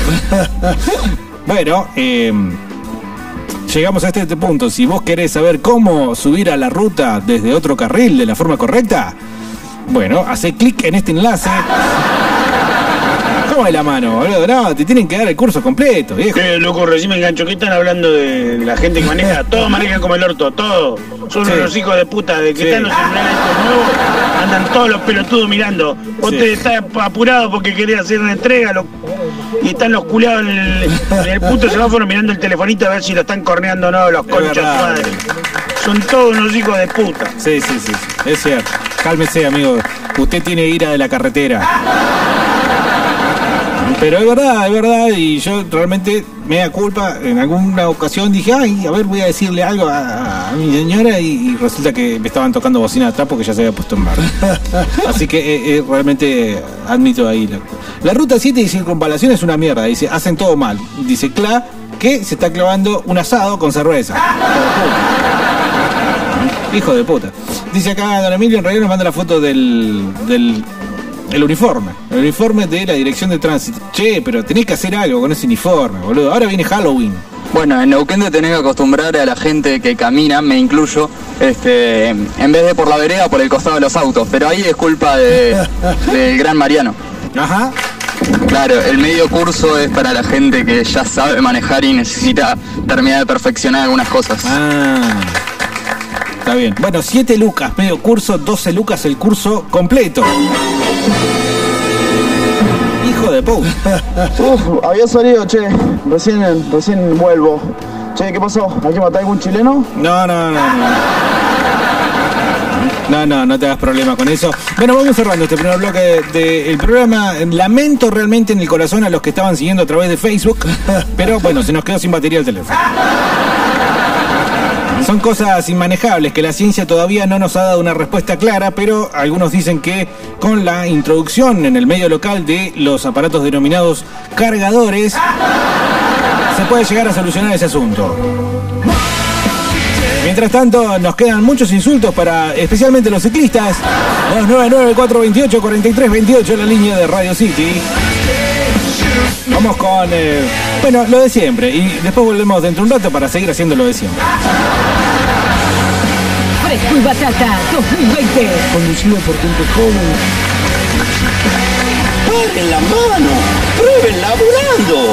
Speaker 1: Bueno, eh, llegamos a este, este punto. Si vos querés saber cómo subir a la ruta desde otro carril de la forma correcta, bueno, hacé clic en este enlace. ¿Cómo de la mano, boludo? No, te tienen que dar el curso completo, viejo.
Speaker 20: Eh, loco, recién me engancho. ¿Qué están hablando de la gente que maneja? Todos manejan como el orto, todos. Son
Speaker 1: Sí.
Speaker 20: unos hijos de puta. De que
Speaker 1: Sí.
Speaker 20: están los celulares estos nuevos, andan todos los pelotudos mirando. Vos
Speaker 1: Sí.
Speaker 20: te estás apurado porque querés hacer una entrega, lo- y están los culiados en el, en el puto semáforo mirando el telefonito a ver si lo están corneando o no, los conchas de
Speaker 1: verdad.
Speaker 20: madre. Son todos unos hijos de puta.
Speaker 1: Sí, sí, sí, sí, es cierto. Cálmese, amigo. Usted tiene ira de la carretera. Pero es verdad, es verdad, y yo realmente me da culpa. En alguna ocasión dije, ay, a ver, voy a decirle algo a, a mi señora, y, y resulta que me estaban tocando bocina atrás porque ya se había puesto en marcha. Así que eh, eh, realmente admito ahí. La, la ruta siete de circunvalación es una mierda, dice, hacen todo mal. Dice Cla que se está clavando un asado con cerveza. Hijo de puta. Dice acá don Emilio, en realidad nos manda la foto del, del el uniforme. El uniforme de la dirección de tránsito. Che, pero tenés que hacer algo con ese uniforme, boludo. Ahora viene Halloween.
Speaker 18: Bueno, en Neuquén te tenés que acostumbrar a la gente que camina, me incluyo, este, en vez de por la vereda, por el costado de los autos. Pero ahí es culpa de, del gran Mariano.
Speaker 1: Ajá.
Speaker 18: Claro, el medio curso es para la gente que ya sabe manejar y necesita terminar de perfeccionar algunas cosas.
Speaker 1: Ah, está bien. Bueno, siete lucas, medio curso, doce lucas el curso completo. Hijo de puta.
Speaker 3: Uf, había salido, che. Recién, recién vuelvo. Che, ¿qué pasó? ¿Hay que matar a algún chileno?
Speaker 1: No, no, no, no. No, no, no te hagas problema con eso. Bueno, vamos cerrando este primer bloque del de, de programa. Lamento realmente en el corazón a los que estaban siguiendo a través de Facebook, pero bueno, se nos quedó sin batería el teléfono. Son cosas inmanejables que la ciencia todavía no nos ha dado una respuesta clara, pero algunos dicen que con la introducción en el medio local de los aparatos denominados cargadores se puede llegar a solucionar ese asunto. Mientras tanto, nos quedan muchos insultos para especialmente los ciclistas. dos nueve nueve, cuatro dos ocho, cuatro tres dos ocho, la línea de Radio City. Vamos con, eh, bueno, lo de siempre. Y después volvemos dentro de un rato para seguir haciendo lo de siempre.
Speaker 21: Fresco y Batata dos mil veinte.
Speaker 10: Conducido por gente joven.
Speaker 14: ¡Paren la mano! ¡Prueben laburando!